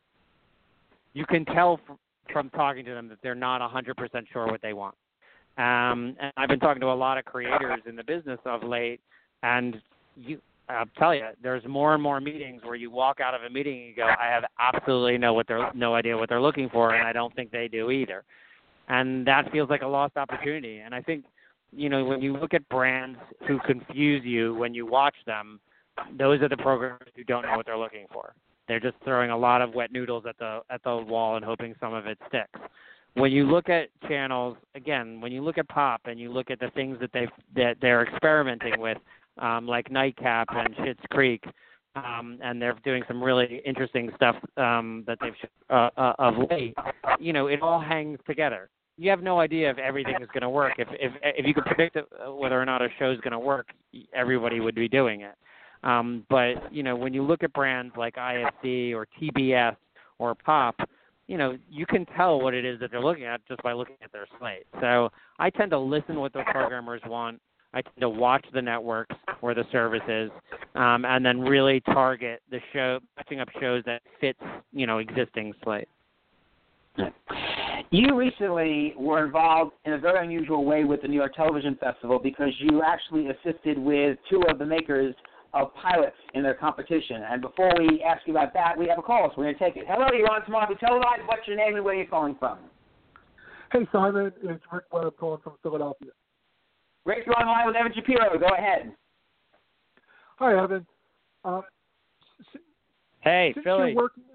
you can tell f- from talking to them that they're not one hundred percent sure what they want. Um, and I've been talking to a lot of creators in the business of late, and you, I'll tell you, there's more and more meetings where you walk out of a meeting and you go, I have absolutely no what they're no idea what they're looking for, and I don't think they do either. And that feels like a lost opportunity. And I think, you know, when you look at brands who confuse you when you watch them, those are the programmers who don't know what they're looking for. They're just throwing a lot of wet noodles at the at the wall and hoping some of it sticks. When you look at channels, again, when you look at Pop and you look at the things that they that they're experimenting with, um, like Nightcap and Schitt's Creek, um, and they're doing some really interesting stuff um, that they've uh, uh, of late. You know, it all hangs together. You have no idea if everything is going to work. If if if you could predict whether or not a show is going to work, everybody would be doing it. Um, but you know, when you look at brands like I F C or T B S or Pop, you know, you can tell what it is that they're looking at just by looking at their slate. So I tend to listen to what those programmers want. I tend to watch the networks or the services, um, and then really target the show, matching up shows that fits, you know, existing slate. You recently were involved in a very unusual way with the New York Television Festival because you actually assisted with two of the makers of pilots in their competition. And before we ask you about that, we have a call, so we're going to take it. Hello, you're on Smallville Televised. What's your name and where are you calling from? Hey, Simon. It's Rick Webb calling from Philadelphia. Rick, you're on the line with Evan Shapiro. Go ahead. Hi, Evan. Uh, hey, since Philly. You're working,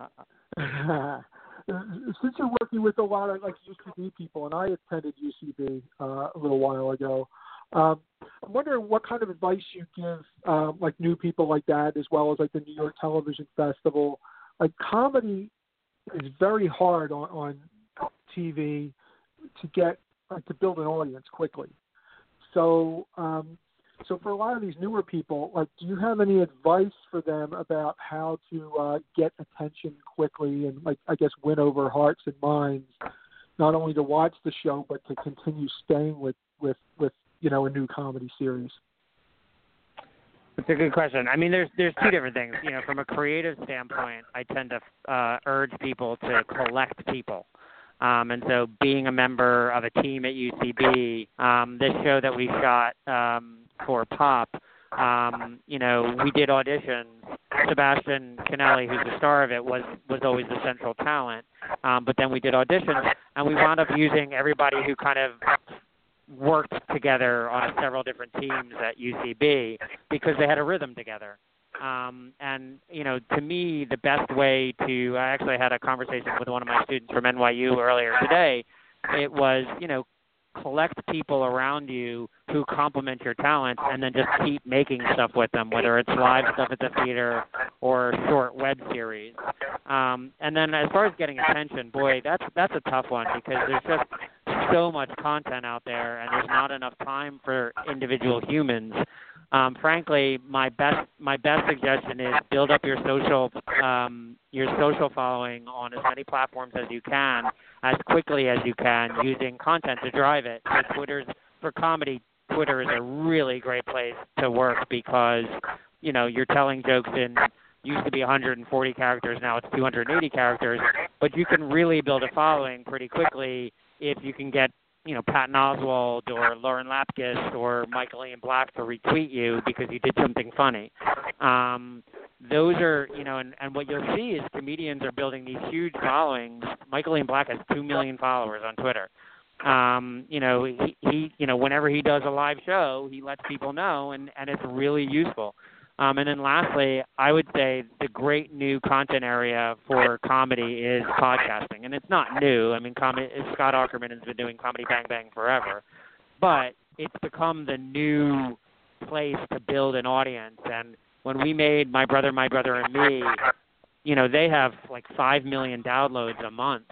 since you're working with a lot of like U C B people, and I attended U C B uh, a little while ago, um, I'm wondering what kind of advice you give um, like new people like that, as well as like the New York Television Festival. Like comedy is very hard on, on T V to get like, to build an audience quickly. So, um, so for a lot of these newer people, like, do you have any advice for them about how to uh, get attention quickly and, like, I guess, win over hearts and minds, not only to watch the show but to continue staying with, with, with you know, a new comedy series? That's a good question. I mean, there's there's two different things. You know, from a creative standpoint, I tend to uh, urge people to collect people. Um, and so being a member of a team at U C B, um, this show that we shot um, for Pop, um, you know, we did auditions. Sebastian Canelli, who's the star of it, was, was always the central talent. Um, but then we did auditions, and we wound up using everybody who kind of worked together on several different teams at U C B because they had a rhythm together. Um, and, you know, to me, the best way to – I actually had a conversation with one of my students from N Y U earlier today. It was, you know, collect people around you who complement your talents and then just keep making stuff with them, whether it's live stuff at the theater or short web series. Um, and then as far as getting attention, boy, that's that's a tough one because there's just so much content out there and there's not enough time for individual humans. Um, frankly, my best my best suggestion is build up your social um, your social following on as many platforms as you can, as quickly as you can, using content to drive it. So Twitter's for comedy. Twitter is a really great place to work because you know you're telling jokes in used to be one hundred forty characters, now it's two hundred eighty characters, but you can really build a following pretty quickly if you can get you know, Patton Oswalt or Lauren Lapkus or Michael Ian Black to retweet you because you did something funny. Um, those are, you know, and, and what you'll see is comedians are building these huge followings. Michael Ian Black has two million followers on Twitter. Um, you know, he, he, you know, whenever he does a live show, he lets people know, and, and it's really useful. Um, and then lastly, I would say the great new content area for comedy is podcasting. And it's not new. I mean, com- Scott Aukerman has been doing Comedy Bang Bang forever. But it's become the new place to build an audience. And when we made My Brother, My Brother and Me, you know, they have like five million downloads a month.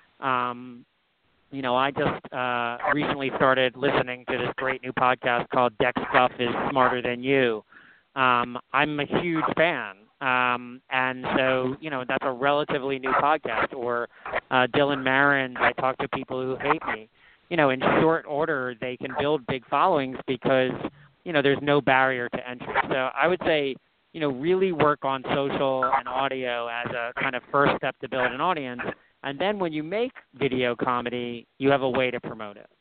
Um, you know, I just uh, recently started listening to this great new podcast called Dex Stuff is Smarter Than You. Um, I'm a huge fan, um, and so, you know, that's a relatively new podcast. Or uh, Dylan Marin's I Talk to People Who Hate Me. You know, in short order, they can build big followings because, you know, there's no barrier to entry. So I would say, you know, really work on social and audio as a kind of first step to build an audience. And then when you make video comedy, you have a way to promote it.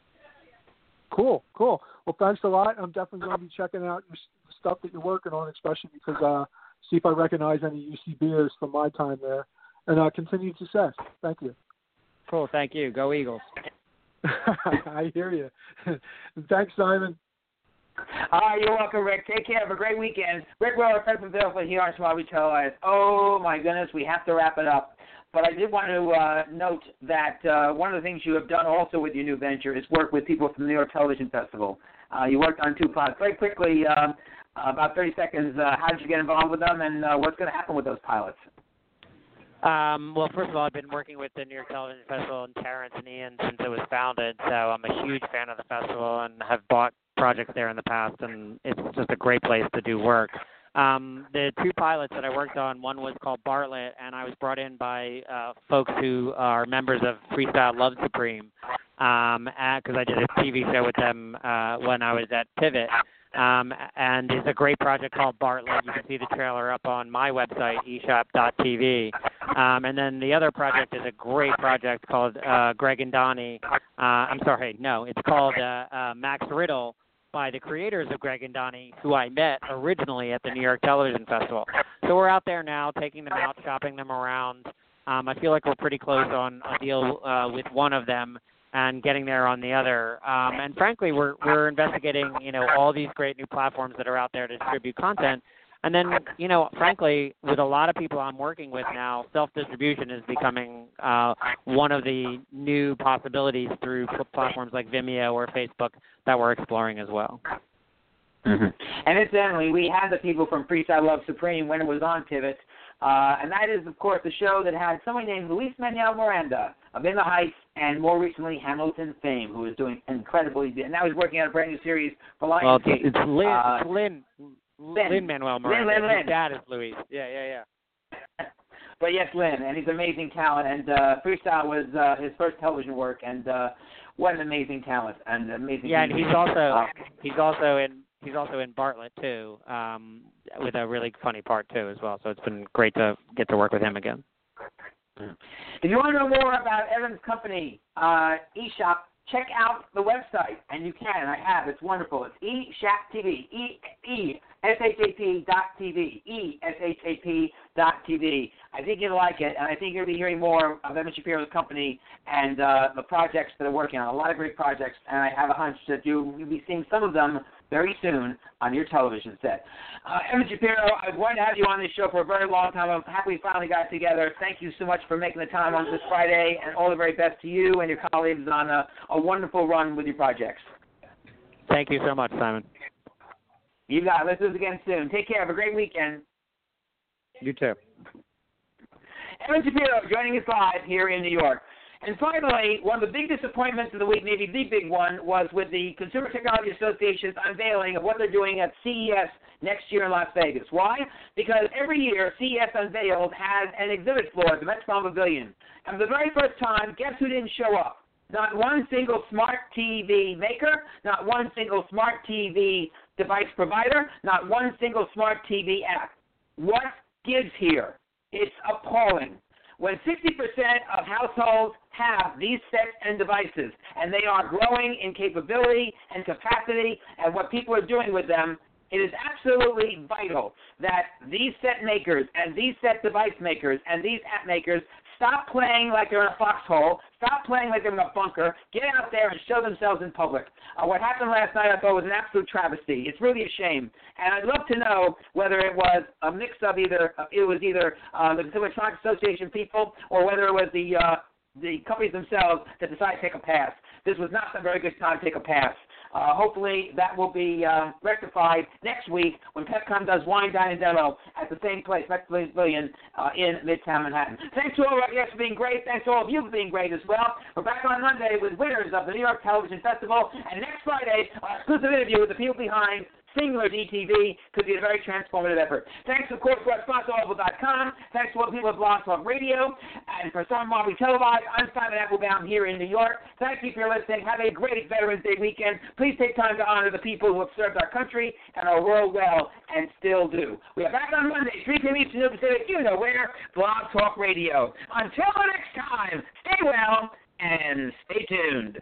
Cool, cool. Well, thanks a lot. I'm definitely going to be checking out your stuff that you're working on, especially because uh, see if I recognize any U C Bers from my time there. And uh, continued success. Thank you. Cool. Thank you. Go Eagles. I hear you. Thanks, Simon. All right, you're welcome, Rick. Take care. Have a great weekend. Rick Weller, friend from Philadelphia, here on Smallville Televised. Oh, my goodness, we have to wrap it up. but I did want to uh, note that uh, one of the things you have done also with your new venture is work with people from the New York Television Festival. Uh, you worked on two pilots. Very quickly, uh, about thirty seconds, uh, how did you get involved with them, and uh, what's going to happen with those pilots? Um, well, first of all, I've been working with the New York Television Festival and Terrence and Ian since it was founded, so I'm a huge fan of the festival and have bought projects there in the past, and it's just a great place to do work. Um, the two pilots that I worked on, one was called Bartlett, and I was brought in by uh, folks who are members of Freestyle Love Supreme, um, because I did a T V show with them uh, when I was at Pivot. Um, and it's a great project called Bartlett. You can see the trailer up on my website, e shop dot t v. Um, and then the other project is a great project called uh, Greg and Donnie. Uh, I'm sorry, no, it's called uh, uh, Max Riddle, by the creators of Greg and Donnie, who I met originally at the New York Television Festival. So we're out there now, taking them out, shopping them around. Um, I feel like we're pretty close on a deal uh, with one of them and getting there on the other. Um, and frankly, we're we're investigating, you know, all these great new platforms that are out there to distribute content. And then, you know, frankly, with a lot of people I'm working with now, self-distribution is becoming uh, one of the new possibilities through platforms like Vimeo or Facebook that we're exploring as well. Mm-hmm. And incidentally, we had the people from Freestyle Love Supreme when it was on Pivot, uh, and that is, of course, the show that had someone named Luis Manuel Miranda of In the Heights and more recently Hamilton fame, who is doing incredibly, and now he's working on a brand new series for Lionsgate. Well, it's, it's Lin, uh, it's Lin, Lin. Lin-Manuel Miranda. Lin, Lin, Lin. His dad is Luis. Yeah, yeah, yeah. But yes, Lin, and he's an amazing talent, and uh, Freestyle was uh, his first television work, and uh, what an amazing talent and amazing. Yeah, and he's also uh, he's also in he's also in Bartlett too, um, with a really funny part too as well. So it's been great to get to work with him again. If you want to know more about Evan's company, uh, eShop, check out the website, and you can. I have. It's wonderful. It's eShop T V. E E S H A P dot T V. E S H A P dot T V. I think you'll like it, and I think you'll be hearing more of Evan Shapiro's company and uh, the projects that are working on. A lot of great projects, and I have a hunch that you, you'll be seeing some of them very soon on your television set. Uh, Evan Shapiro, I was wanting to have you on this show for a very long time. I'm happy we finally got together. Thank you so much for making the time on this Friday, and all the very best to you and your colleagues on a, a wonderful run with your projects. Thank you so much, Simon. You got it. Let's do this again soon. Take care. Have a great weekend. You too. Evan Shapiro joining us live here in New York. And finally, one of the big disappointments of the week, maybe the big one, was with the Consumer Technology Association's unveiling of what they're doing at C E S next year in Las Vegas. Why? Because every year C E S unveiled has an exhibit floor at the Metropolitan Pavilion. And for the very first time, guess who didn't show up? Not one single smart T V maker, not one single smart T V device provider, not one single smart T V app. What gives here? It's appalling. When sixty percent of households have these sets and devices, and they are growing in capability and capacity and what people are doing with them, it is absolutely vital that these set makers and these set device makers and these app makers stop playing like they're in a foxhole, stop playing like they're in a bunker, get out there and show themselves in public. Uh, what happened last night I thought was an absolute travesty. It's really a shame. And I'd love to know whether it was a mix of either, uh, it was either uh, the Consumer Electronics Association people or whether it was the uh, the companies themselves that decided to take a pass. This was not a very good time to take a pass. Uh, hopefully that will be uh, rectified next week when Pepcom does Wine, Dine, and Demo at the same place, Metropolitan Pavilion uh, in Midtown Manhattan. Thanks to all of our guests for being great. Thanks to all of you for being great as well. We're back on Monday with winners of the New York Television Festival. And next Friday, our exclusive interview with the people behind Singular D T V could be a very transformative effort. Thanks, of course, to our sponsor, Audible dot com. Thanks to all the people at Blog Talk Radio. And for some while we televised, I'm Simon Applebaum here in New York. Thank you for listening. Have a great Veterans Day weekend. Please take time to honor the people who have served our country and our world well and still do. We are back on Monday, three p.m. Eastern Pacific, you know where, Blog Talk Radio. Until the next time, stay well and stay tuned.